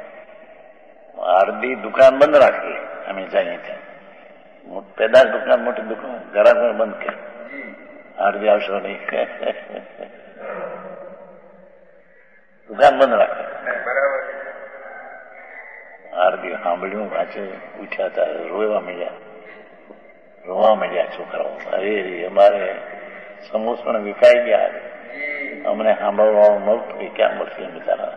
અડધી દુકાન બંધ રાખી અમે જઈએ ત્યાં. પેદાશ દુકાન મોટી દુકાન ઘરાક બંધ કરી, અડધી આવશો નહીં, દુકાન બંધ રાખે. અડધી સાંભળ્યું વાંચે ઉઠ્યા હતા, રોવા મળ્યા રોવા મળ્યા છોકરાઓ. અરે અમારે સમોસણ વિકાઈ ગયા, અમને સાંભળવાનું મળતું ક્યાં મળશે બિચારા.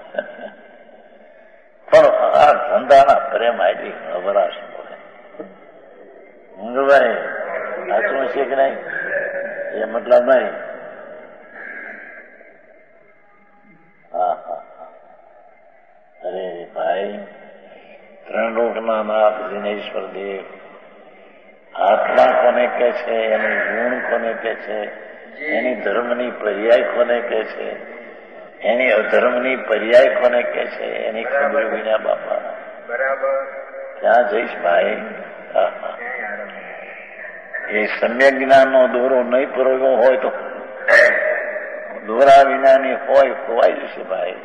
પણ આ ધંધાના પ્રેમ આવી અવરાશ બોલે. મંગળભાઈ સાચું છે કે નહીં એ મતલબ નહીં. હા હા અરે ભાઈ, ત્રણ લોકના નાથ દિનેશ્વર દેવ આત્મા કોને કે છે, એની ગુણ કોને કે છે, એની ધર્મની પર્યાય કોને કે છે, એની અધર્મની પર્યાય કોને કે છે, એની ખબર વિના બાપા બરાબર ક્યાં જઈશ ભાઈ. એ સમ્યક જ્ઞાનનો દોરો નહીં પરોવ્યો હોય તો દોરા વિનાની હોય ખોવાઈ જશે ભાઈ.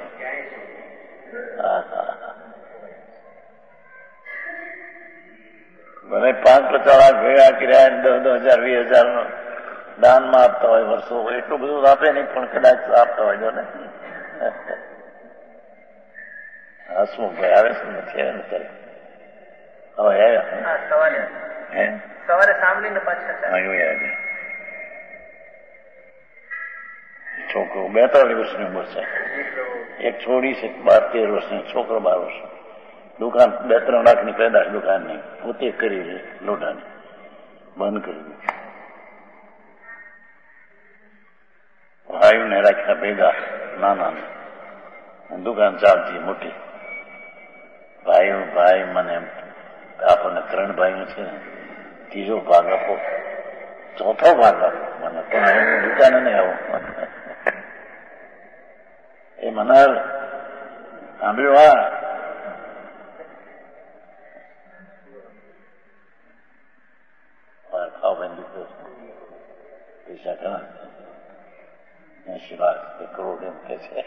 મને પાંચ પચાસ લાખ ભેગા કર્યા, દસ દસ હજાર વીસ હજાર દાનમાં આપતા હોય વર્ષો, એટલું બધું આપે નહીં પણ કદાચ આપતા હોય જો ને. હસમુખભાઈ આવે છે નથી આવે ને હવે આવ્યા સવારે સાંભળીને પાછા છોકરો બેતાલીસ વર્ષની ઉંમર છે, એક છોડી છે બાર તેર વર્ષની, છોકરો બાર વર્ષ. દુકાન બે ત્રણ લાખની પેદાશ દુકાનની પોતે કરી લોઢાની બંધ કરી દીધી. ભાઈઓને રાખ્યા ભેગા નાના, દુકાન ચાલતી મોટી. ભાઈઓ ભાઈ મને આપણને ત્રણ ભાઈઓ છે ને, ત્રીજો ભાગ આપો, ચોથો ભાગ આપો મને, પણ હું દુકાને નહીં આવું. એ મનાર સાંભળ્યું? હા ખાવ બેન દીકરો પૈસા ઘણા એસી લાખ એક કરોડ એમ કે છે.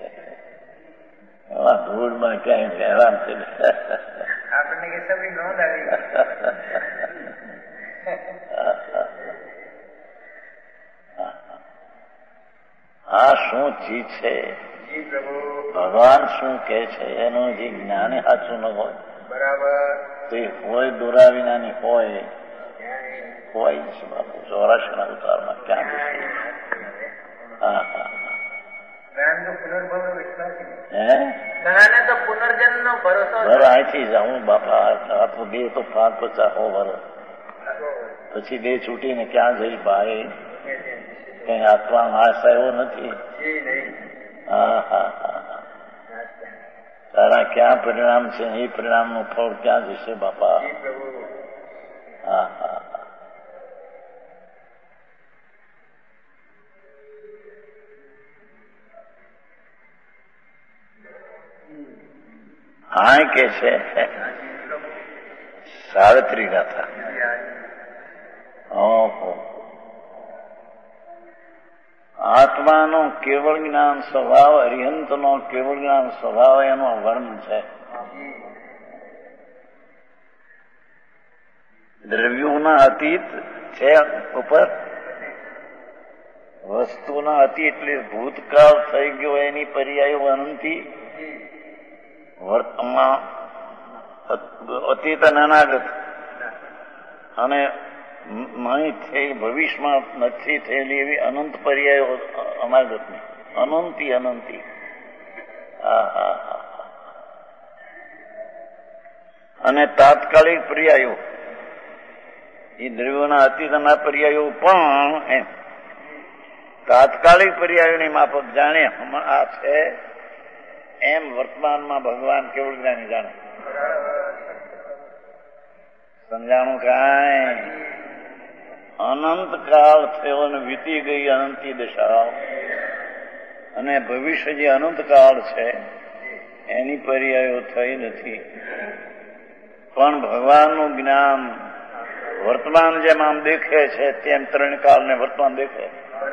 એમાં ધૂળમાં ક્યાંય હેરાન છે. આપણને કે સભી નોંધ આવી. આ શું ચીજ છે, ભગવાન શું કે છે એનું જે જ્ઞાન સાચું ન હોય બરાબર તો એ હોય દોરા વિનાની હોય ખોવાઈ જશે બાપુ. ચોરાશીના ઉતારમાં ક્યાં જશે? હા હા પુનર્જન્મ નો ભરોસો અહીંથી જાઉં બાપા. આપણું દેહ તો પાંચ પચાસ હો વર પછી દેહ છૂટીને ક્યાં જઈ ભાઈ? કઈ આત્મા નાશ આવ્યો નથી. હા હા હા તારા ક્યાં પરિણામ છે એ પરિણામનું ફળ ક્યાં જશે બાપા? હા હા હા કે છે સાવિત્રી ગાથા. ઓહો, આત્માનો કેવળ જ્ઞાન સ્વભાવ, અરિહંતનો કેવળ જ્ઞાન સ્વભાવ એનું વર્ણન છે. દ્રવ્યોના અતીત છે ઉપર, વસ્તુના અતીત એટલે ભૂતકાળ થઈ ગયો એની પર્યાયો અનંતી, વર્તમાન અતીત અને અનાગત, અને નહીં થઈ ભવિષ્યમાં નથી થયેલી એવી અનંત પર્યાયો અનાગતની, અનંતી અનંતી. હા હા હા. અને તાત્કાલિક પર્યાયો એ દ્રવ્યોના અતીતના પર્યાયો પણ એમ તાત્કાલિક પર્યાયોની માફક જાણે આ છે એમ વર્તમાનમાં ભગવાન કેવળ જ્ઞાની જાણે. સમજાણું કાંઈ? અનંત કાળ થયો અને વીતી ગઈ અનંતી દશા, અને ભવિષ્ય જે અનંત કાળ છે એની પર્યાયો થઈ નથી. પણ ભગવાનનું જ્ઞાન વર્તમાન જેમ આમ દેખે છે તેમ ત્રણ કાળને વર્તમાન દેખે.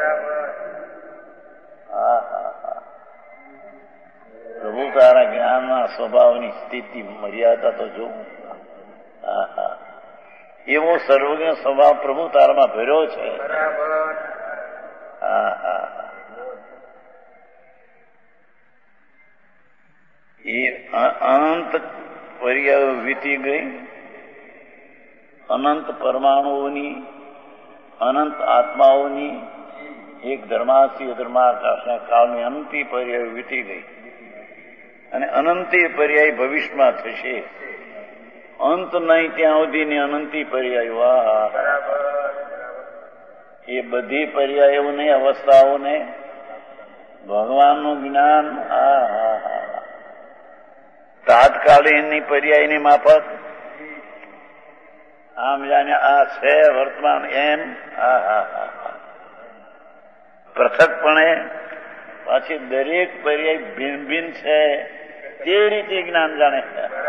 હા હા હા. પ્રભુ તારા જ્ઞાનના સ્વભાવની સ્થિતિ મર્યાદા તો જોવું. હા હા. એવો સર્વજ્ઞ સ્વભાવ પ્રભુ તારામાં ભર્યો છે. હા હા. એ અનંત પર્યાયો વીતી ગઈ, અનંત પરમાણુઓની, અનંત આત્માઓની એક ધર્માસી ધર્માકાશના કાળની અનંતી પર્યાયો વીતી ગઈ, અને અનંતી પર્યાય ભવિષ્યમાં થશે. અંત નહીં ત્યાં સુધીની અનંતી પર્યાયો. આ એ બધી પર્યાયોને, અવસ્થાઓને ભગવાનનું જ્ઞાન આ હા હા તાત્કાલિકની પર્યાયની માફક આમ જાણે આ છે વર્તમાન એમ. હા હા હા. પૃથકપણે પાછી દરેક પર્યાય ભિન્ન ભિન્ન છે તે રીતે જ્ઞાન જાણે.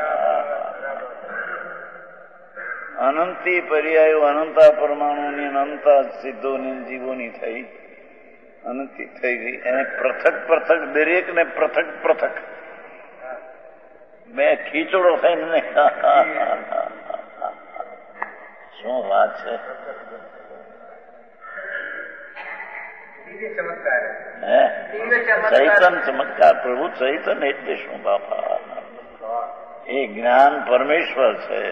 અનંતી પર્યાયો અનંતા પરમાણુની, અનંતા સિદ્ધોની, જીવોની થઈ અનંતી થઈ ગઈ. એને પૃથક પૃથક દરેકને પૃથક પૃથક બે ખીચડો થઈને શું વાત છે. ચૈતન ચમત્કાર પ્રભુ ચૈતન એટલે શું બાપા? એ જ્ઞાન પરમેશ્વર છે.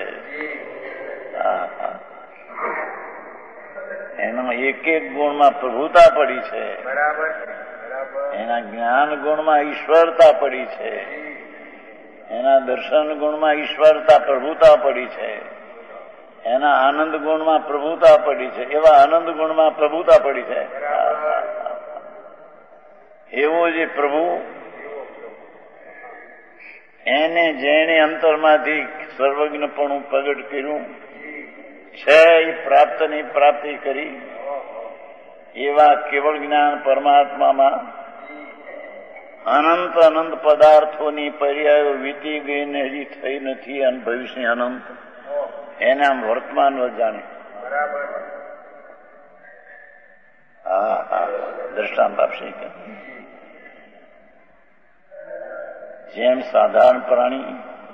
એના એક એક ગુણમાં પ્રભુતા પડી છે, એના જ્ઞાન ગુણમાં ઈશ્વરતા પડી છે, એના દર્શન ગુણમાં ઈશ્વરતા પ્રભુતા પડી છે, એના આનંદ ગુણમાં પ્રભુતા પડી છે, એવા આનંદ ગુણમાં પ્રભુતા પડી છે. એવો જે પ્રભુ એને જેણે અંતરમાંથી સર્વજ્ઞપણું પ્રગટ કર્યું છે, એ પ્રાપ્તની પ્રાપ્તિ કરી, એવા કેવળ જ્ઞાન પરમાત્મામાં અનંત અનંત પદાર્થોની પર્યાયો વીતી ગઈને હજી થઈ નથી, અને ભવિષ્યની અનંત એને આમ વર્તમાન જાણે. હા હા. દ્રષ્ટાંત આપશે કે જેમ સાધારણ પ્રાણી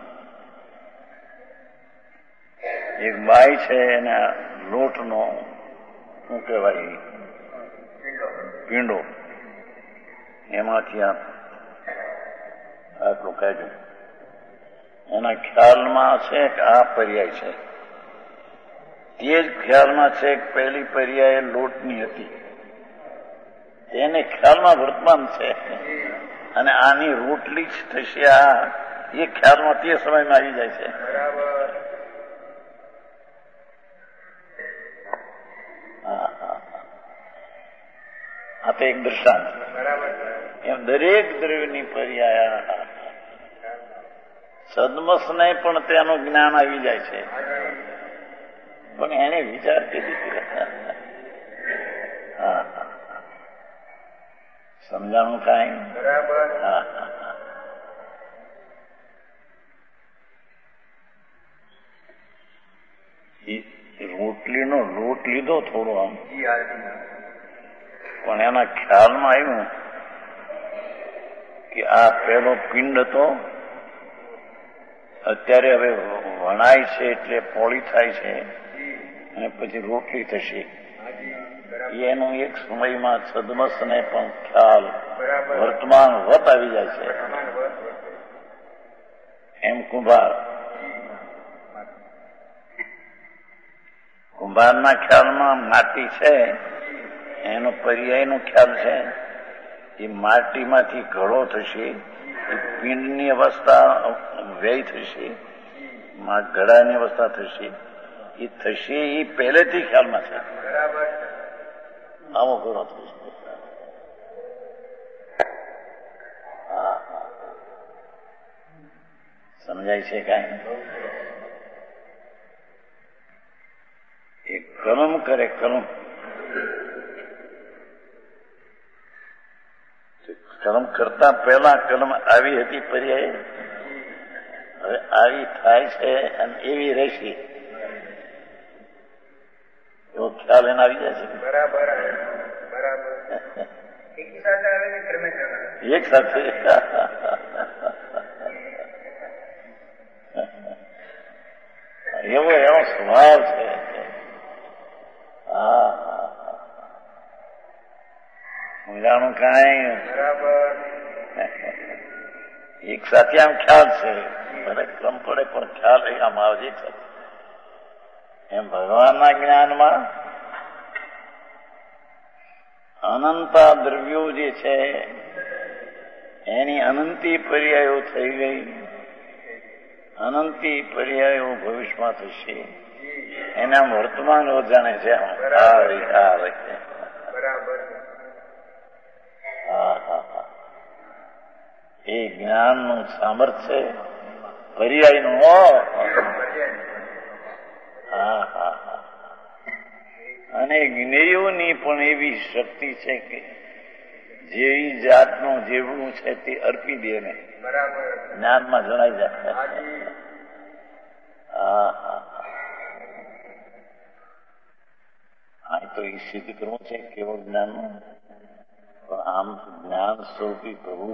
એક બાઈ છે, એના લોટનો શું કહેવાય પીંડો, એમાંથી આટલું કાઢ્યું. એના ખ્યાલમાં છે કે આ પર્યાય છે, તે જ ખ્યાલમાં છે કે પહેલી પર્યાય લોટની હતી, તેને ખ્યાલમાં વર્તમાન છે, અને આની રોટલી જ થશે. આ એ ખ્યાલમાં તે સમયમાં આવી જાય છે. આ તો એક દૃષ્ટાંત. એમ દરેક દ્રવ્યની પર્યાય સદમસને પણ તેનું જ્ઞાન આવી જાય છે, પણ એને વિચાર કરી હા સમજાણું કાંઈ? હા રોટલીનો લોટ લીધો થોડો આમ, જી હાજી. પણ એના ખ્યાલમાં આવ્યું કે આ પેલો પિંડ હતો, અત્યારે હવે વણાય છે એટલે પોળી થાય છે અને પછી રોટલી થશે. એનો એક સમયમાં સદમસને પણ ખ્યાલ વર્તમાન વત આવી જાય છે. એમ કુંભાર કુંભારના ખ્યાલમાં માટી છે, એનો પર્યાયનો ખ્યાલ છે. એ માટીમાંથી ઘડો થશે, એ પિંડની અવસ્થા વ્યય થશે, ઘડાની અવસ્થા થશે. એ થશે એ પહેલેથી ખ્યાલમાં છે. આવો ઘડો થશે. હા હા, સમજાય છે કાંઈ? એ કલમ કરે, કલમ કલમ કરતા પહેલા કલમ આવી હતી પર્યાય, હવે આવી થાય છે અને એવી રહેશે એવો ખ્યાલ એને આવી જાય છે. બરાબર બરાબર. એક સાથે આવે ને ક્રમે ક્રમે એક સાથે. એવો એવો સ્વભાવ છે. હા મજાનું કાંઈ એક સાથે આમ ખ્યાલ છે, ભલે ક્રમ પડે પણ ખ્યાલ આમ આવજે છે. એમ ભગવાનના જ્ઞાનમાં અનંતા દ્રવ્યો જે છે એની અનંતી પર્યાયો થઈ ગઈ, અનંતી પર્યાયો ભવિષ્યમાં થશે. એને આમ વર્તમાન જાણે છે. હા હા હા, એ જ્ઞાનનું સામર્થ્ય પર્યાયનું. હા હા હા, અને જ્ઞેયોની પણ એવી શક્તિ છે કે જેવી જાતનું જેવું છે તે અર્પી દે ને જ્ઞાનમાં જણાઈ જાય. હા હા, આ તો એ સિદ્ધ કરવું છે કેવળ જ્ઞાનનું. પણ આમ જ્ઞાન સ્વરૂપી પ્રભુ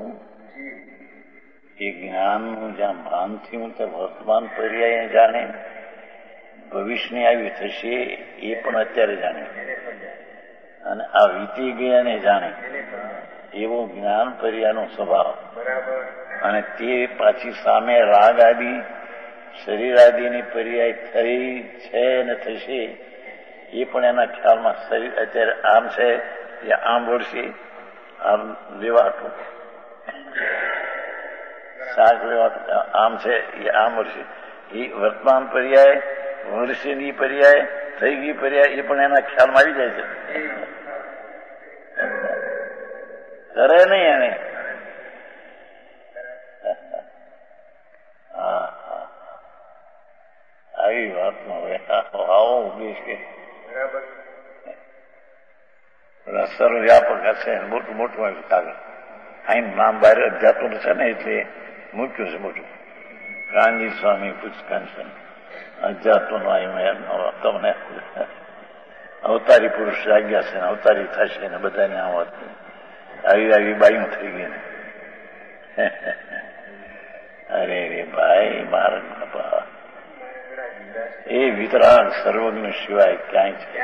એ જ્ઞાનનું જ્યાં ભાન થયું તે વર્તમાન પર્યાય જાણે, ભવિષ્યની આવી થશે એ પણ અત્યારે જાણે, અને આ વીતી ગયાને જાણે એવો જ્ઞાન પર્યાયનો સ્વભાવ. અને તે પાછી સામે રાગ આદિ શરીર આદિની પર્યાય થઈ છે ને થશે એ પણ એના ખ્યાલમાં. શરીર અત્યારે આમ છે એ આમ વળશે, આમ લેવાતું શાક લેવાતું આમ છે એ આમ વળશે. એ વર્તમાન પર્યાય, વર્ષની પર્યાય, થઈ ગઈ પર્યાય એ પણ એના ખ્યાલમાં આવી જાય છે. કરે નહીં એને. હા હા, આવી વાતમાં હવે આવો ઉદ્દેશ કે સર્વવ્યાપક હશે, મોટું મોટું આવ્યું કાગળ. અહીં નામ બહાર જાતું છે ને એટલે મૂક્યું છે મોટું. કાનજી સ્વામી પુષ્કાન સ્વામી અજાતું આવ્યું તમને અવતારી પુરુષ જાગ્યા છે ને અવતારી થશે ને બધાને આ વાત આવી આવી બાયું થઈ ગઈ ને. અરે રે ભાઈ મારા બાપા, એ વિતરાગ સર્વજ્ઞ સિવાય ક્યાંય છે?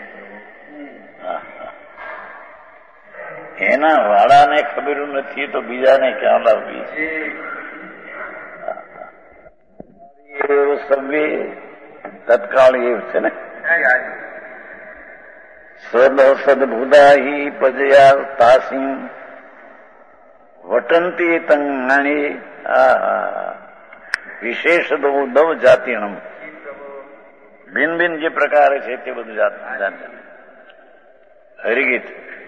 એના વાળાને ખબર નથી તો બીજાને ક્યાં લાવવી? સભ્ય તત્કાળ એવું છે ને. સદ સદભુદાહી પજયા તાસી વટંતી તંગાણી. આ વિશેષ દવ જાતિણમ ભિન્ન ભિન્ન જે પ્રકાર છે તે બધું જાત હરિગીત.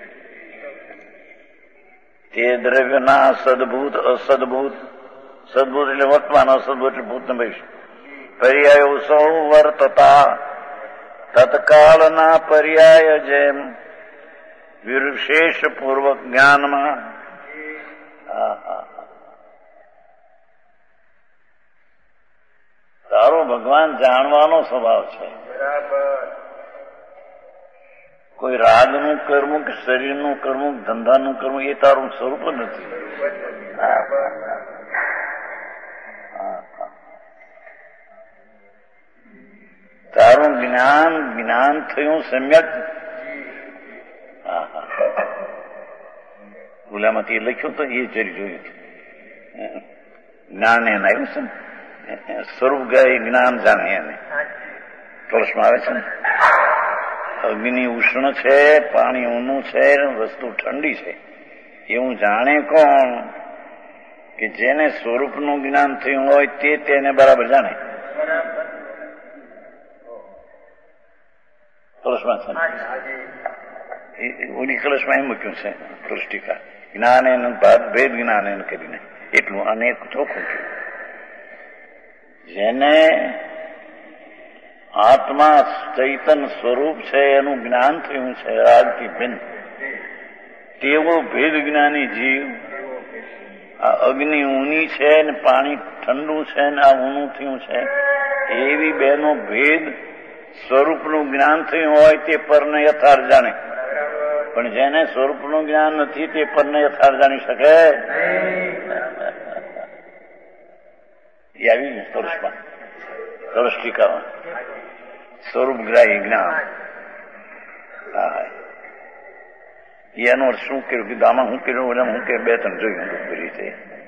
તે દ્રવ્યના સદભૂત અસદભૂત, સદભૂત એટલે વર્તમાન, અસદભૂત એટલે ભૂત ને ભવિષ્ય પર્યાયો સૌ વર્તતા તત્કાળના પર્યાય જેમ વિશેષ પૂર્વક જ્ઞાનમાં. તારો ભગવાન જાણવાનો સ્વભાવ છે. કોઈ રાગનું કરવું કે શરીરનું કરવું ધંધાનું કરવું એ તારું સ્વરૂપ નથી. તારું જ્ઞાન જ્ઞાન થયું સમ્યક. હા હા ગુલામાંથી લખ્યું તો એ જરી જોયું જ્ઞાન એને આવ્યું છે ને સ્વરૂપ ગાય જ્ઞાન જાણે એને કળશમાં આવે છે ને અગ્નિ ઉષ્ણ છે પાણી ઊનું છે વસ્તુ ઠંડી છે એવું જાણે કોણ કે જેને સ્વરૂપનું જ્ઞાન થયું હોય તે તેને બરાબર જાણે. કળશમાં છે ઓલી કળશમાં એમ મૂક્યું છે કળશ ટીકા જ્ઞાન એનું ભેદ જ્ઞાન એને કરીને એટલું અને એક ચોખ્ખું થયું. જેને આત્મા ચૈતન સ્વરૂપ છે એનું જ્ઞાન થયું છે રાગથી ભિન્ન તેવો ભેદ જ્ઞાની જીવ આ અગ્નિ ઊની છે ને પાણી ઠંડુ છે ને આ ઊનું થયું છે એવી બેનો ભેદ સ્વરૂપનું જ્ઞાન થયું હોય તે પરને યથાર્થ જાણે. પણ જેને સ્વરૂપનું જ્ઞાન નથી તે પરને યથાર્થ જાણી શકે એ આવી ને કળશમાં કળશ ટીકામાં સ્વરૂપ ગ્રાહી જ્ઞાન. હા એનો અર્થ શું કર્યું કે આમાં હું કર્યું એટલે હું કે બે ત્રણ જોયું રીતે.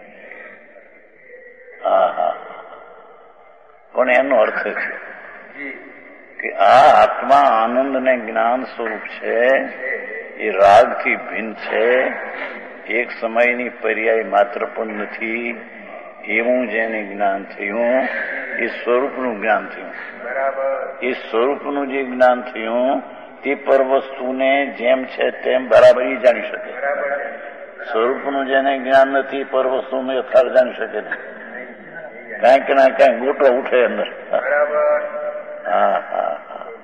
હા હા પણ એનો અર્થ છે કે આ આત્મા આનંદ ને જ્ઞાન સ્વરૂપ છે એ રાગથી ભિન્ન છે એક સમયની પર્યાય માત્ર પણ નથી એવું જેને જ્ઞાન થયું એ સ્વરૂપનું જ્ઞાન થયું. એ સ્વરૂપનું જે જ્ઞાન થયું તે પર વસ્તુને જેમ છે તેમ બરાબર જાણી શકે. સ્વરૂપનું જેને જ્ઞાન નથી પર વસ્તુને યથાર્થ જાણી શકે નહીં. કાંઈક ના કાંઈક ગોટો ઉઠે અંદર. હા હા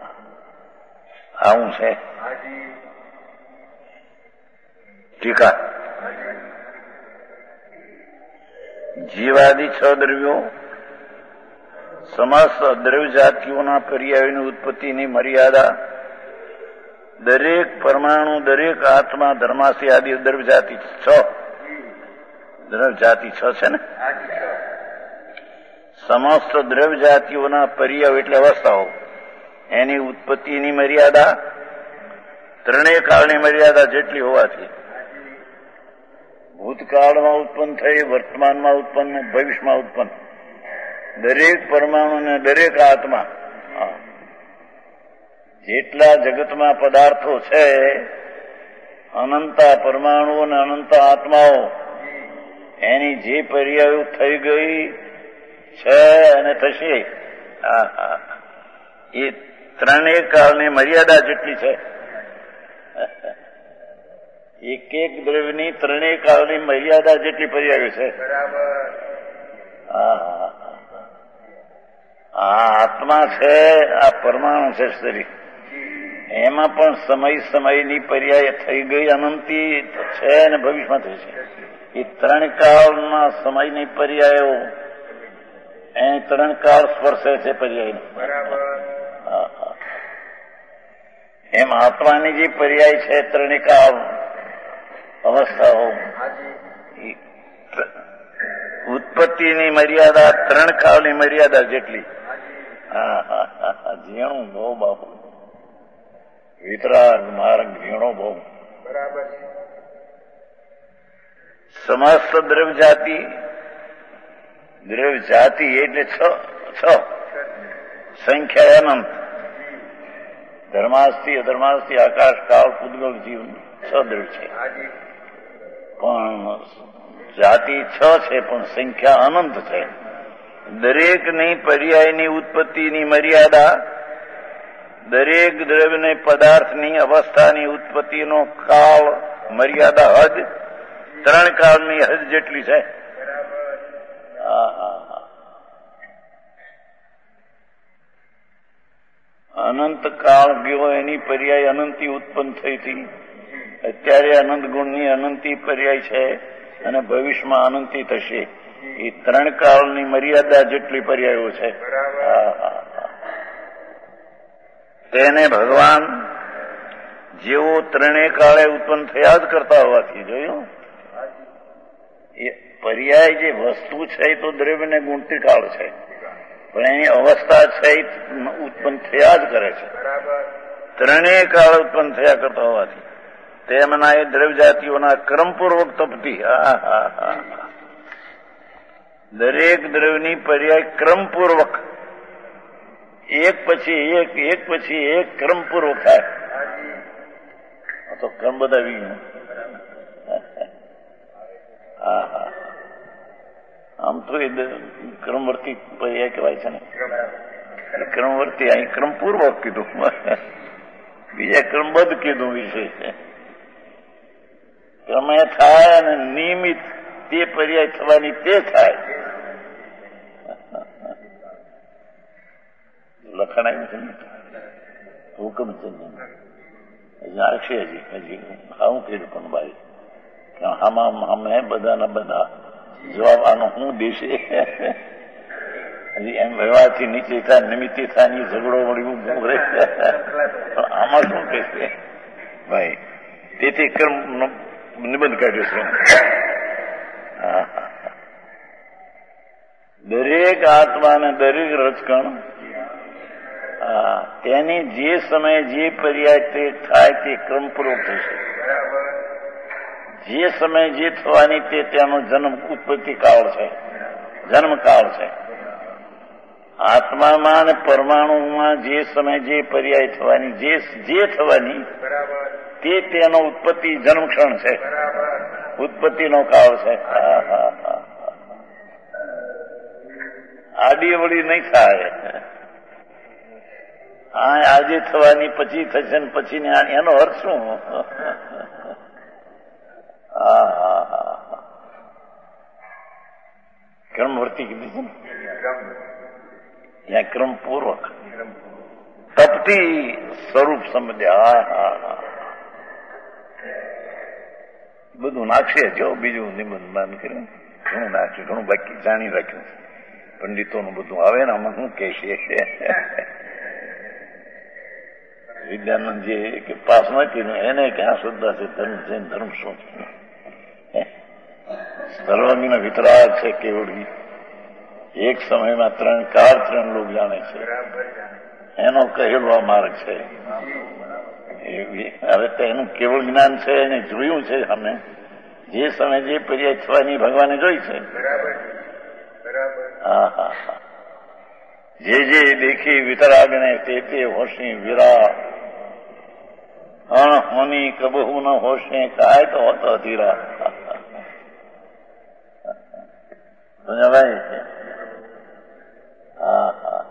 આવું છે ટીકા. જીવાદિ છ દ્રવ્યો સમસ્ત દ્રવ્ય જાતિઓના પર્યાયોની ઉત્પત્તિની મર્યાદા દરેક પરમાણુ દરેક આત્મા ધર્માસી આદિ દ્રવ્ય જાતિ છ દ્રવ્ય જાતિ છ છે ને સમસ્ત દ્રવ્ય જાતિઓના પર્યાય એટલે અવસ્થાઓ એની ઉત્પત્તિની મર્યાદા ત્રણેય કાળની મર્યાદા જેટલી હોવાથી ભૂતકાળમાં ઉત્પન્ન થઈ વર્તમાનમાં ઉત્પન્ન ભવિષ્યમાં ઉત્પન્ન દરેક પરમાણુ ને દરેક આત્મા જેટલા જગતમાં પદાર્થો છે અનંતા પરમાણુઓ અને અનંત આત્માઓ એની જે પર્યાયો થઈ ગઈ છે અને થશે એ ત્રણેય કાળની મર્યાદા જેટલી છે. એક એક દ્રવ્યની ત્રણેય કાળની મર્યાદા જેટલી પર્યાયો છે. આ આત્મા છે આ પરમાણુ છે શરીર એમાં પણ સમય સમયની પર્યાય થઈ ગઈ અનંતી છે અને ભવિષ્યમાં થશે. એ ત્રણ કાળના સમયની પર્યાયો એ ત્રણ કાળ સ્પર્શે છે પર્યાય. એમ આત્માની જે પર્યાય છે ત્રણેય કાળ અવસ્થાઓ ઉત્પત્તિની મર્યાદા ત્રણ કાળની મર્યાદા જેટલી. હા હા હા ઝીણું બહુ બાપુ વિતરાગ માર્ગ ઝીણો બહુ બરાબર. સમસ્ત દ્રવ્ય જાતિ દ્રવ્ય જાતિ એટલે છ છ સંખ્યા અનંત ધર્માસ્થી અધર્માસ્થી આકાશ કાળ પૂતગલ જીવ છ દ્રવ્ય છે પણ જાતિ છ છે પણ સંખ્યા અનંત છે. દરેકની પર્યાયની ઉત્પત્તિની મર્યાદા દરેક દ્રવ્યને પદાર્થની અવસ્થાની ઉત્પત્તિનો કાળ મર્યાદા હદ ત્રણ કાળની હદ જેટલી છે. અનંત કાળ ગયો એની પર્યાય અનંતી ઉત્પન્ન થઈ હતી. અત્યારે અનંત ગુણની અનંતી પર્યાય છે અને ભવિષ્યમાં અનંતી થશે. એ ત્રણ કાળની મર્યાદા જેટલી પર્યાયો છે. તેને ભગવાન જેવો ત્રણેય કાળે ઉત્પન્ન થયા જ કરતા હોવાથી જોયું એ પર્યાય જે વસ્તુ છે એ તો દ્રવ્ય ને ગુણથી કાળ છે, પણ એની અવસ્થા છે એ ઉત્પન્ન થયા જ કરે છે. ત્રણેય કાળ ઉત્પન્ન થયા કરતા હોવાથી તેમના એ દ્રવ્ય જાતિઓના ક્રમપૂર્વક તપતી. હા હા હા દરેક દ્રવ્યની પર્યાય ક્રમપૂર્વક એક પછી એક એક પછી એક ક્રમપૂર્વક થાય. તો ક્રમ બધા વી હા હા આમ તો એ ક્રમવર્તી પર્યાય કહેવાય છે ને. ક્રમવર્તી અહીં ક્રમપૂર્વક કીધું, બીજા ક્રમબદ્ધ કીધું વિશે ક્રમે થાય અને નિયમિત તે પર્યાય થવાની તે થાય. લખાણ આવ્યું છે ને હુકમ છે આવશે હજી હજી હાવું કર્યું પણ ભાઈ આમાં અમે બધાના બધા જવાબ આનો હું દેશે હજી એમ વ્યવહારથી નીચે થાય નિમિત્તે થાય ની ઝઘડો મળ્યું રહે પણ આમાં શું કહેશે ભાઈ. તેથી કર્મ નિબંધ કાઢ્યો છે. હા હા દરેક આત્મા અને દરેક રજકણ તેની જે સમયે જે પર્યાય તે થાય તે ક્રમપૂર્વક થશે. જે સમયે જે થવાની તે તેનો જન્મ ઉત્પત્તિ કાળ છે, જન્મકાળ છે. આત્મામાં અને પરમાણુમાં જે સમયે જે પર્યાય થવાની જે જે થવાની તે તેનો ઉત્પત્તિ જન્મક્ષણ છે, ઉત્પત્તિનો કાળ છે. હા હા હા આડી અવળી નહીં થાય. હા આજે થવાની પછી થશે ને પછી એનો અર્થ શું? હા હા હા ક્રમવર્તી કીધી છે ને ત્યાં ક્રમપૂર્વક તપતી સ્વરૂપ સમજ્યા. હા હા હા બધું નાખશે જો બીજું નિબંધ બંધ કર્યું ઘણું નાખ્યું, ઘણું બાકી જાણી રાખ્યું. પંડિતોનું બધું આવે ને આમાં શું કહેશે? વિદ્યાનંદ જે કે પાસ ન કર્યું એને ક્યાં શ્રદ્ધા છે? ધર્મ છે ધર્મ શું છે? સર્વજ્ઞ વિતરાગ છે કેવડી. એક સમયમાં ત્રણ કાર ત્રણ લોક જાણે છે એનો કહેલો આ માર્ગ છે. હવે તો એનું કેવળ જ્ઞાન છે એને જોયું છે અમે જે સમય જે પર્યાય થવાની ભગવાને જોઈ છે. હા હા હા જે જે દેખી વિતરાગને તે તે હોશી વિરા અણ હોની કબહુ ન હોશે કાય તો હોતો ધીરા. ભાઈ હા હા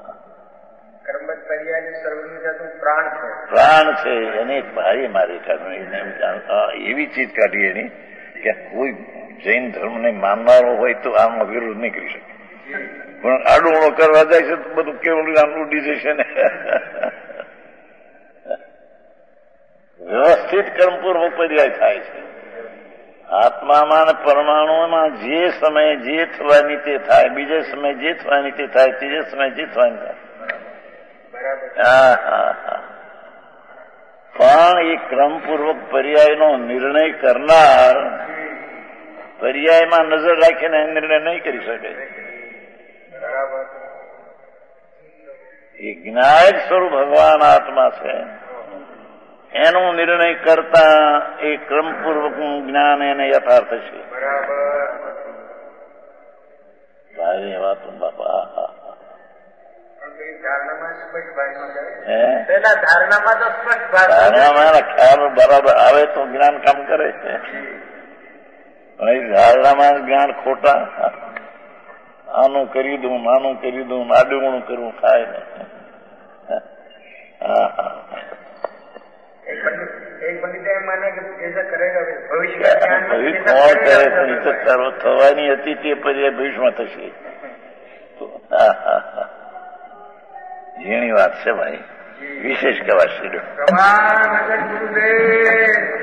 પ્રાણ છે, પ્રાણ છે એને ભાઈ મારી કાઢવી એવી ચીજ કાઢી એની કે કોઈ જૈન ધર્મને માનનારો હોય તો આમાં વિરોધ નહીં કરી શકે, પણ આડું કરવા જાય છે તો બધું કેવળ આમ ઉડી જશે ને. વ્યવસ્થિત કર્મપૂર્વક પર્યાય થાય છે. આત્મામાં અને પરમાણુમાં જે સમયે જે થવાની તે થાય, બીજે સમયે જે થવાની તે થાય, ત્રીજે સમયે જે થવાની થાય. હા હા હા પણ એ ક્રમપૂર્વક પર્યાયનો નિર્ણય કરનાર પર્યાયમાં નજર રાખીને નિર્ણય નહીં કરી શકે. એ જ્ઞાયક સ્વરૂપ ભગવાન આત્મા છે એનો નિર્ણય કરતા એ ક્રમપૂર્વકનું જ્ઞાન એને યથાર્થ છે. સારી વાત બાપા. ધારણામાં ખ્યાલ બરાબર આવે તો જ્ઞાન કામ કરે છે. ધારણામાં જ્ઞાન ખોટા આનું કરી દઉં નાનું કરી દઉં આડું કરવું થાય ને. હા હા થવાની હતી તે પર્યાય ભવિષ્યમાં થશે. ઝીણી વાત છે ભાઈ, વિશેષ કહેવાશે.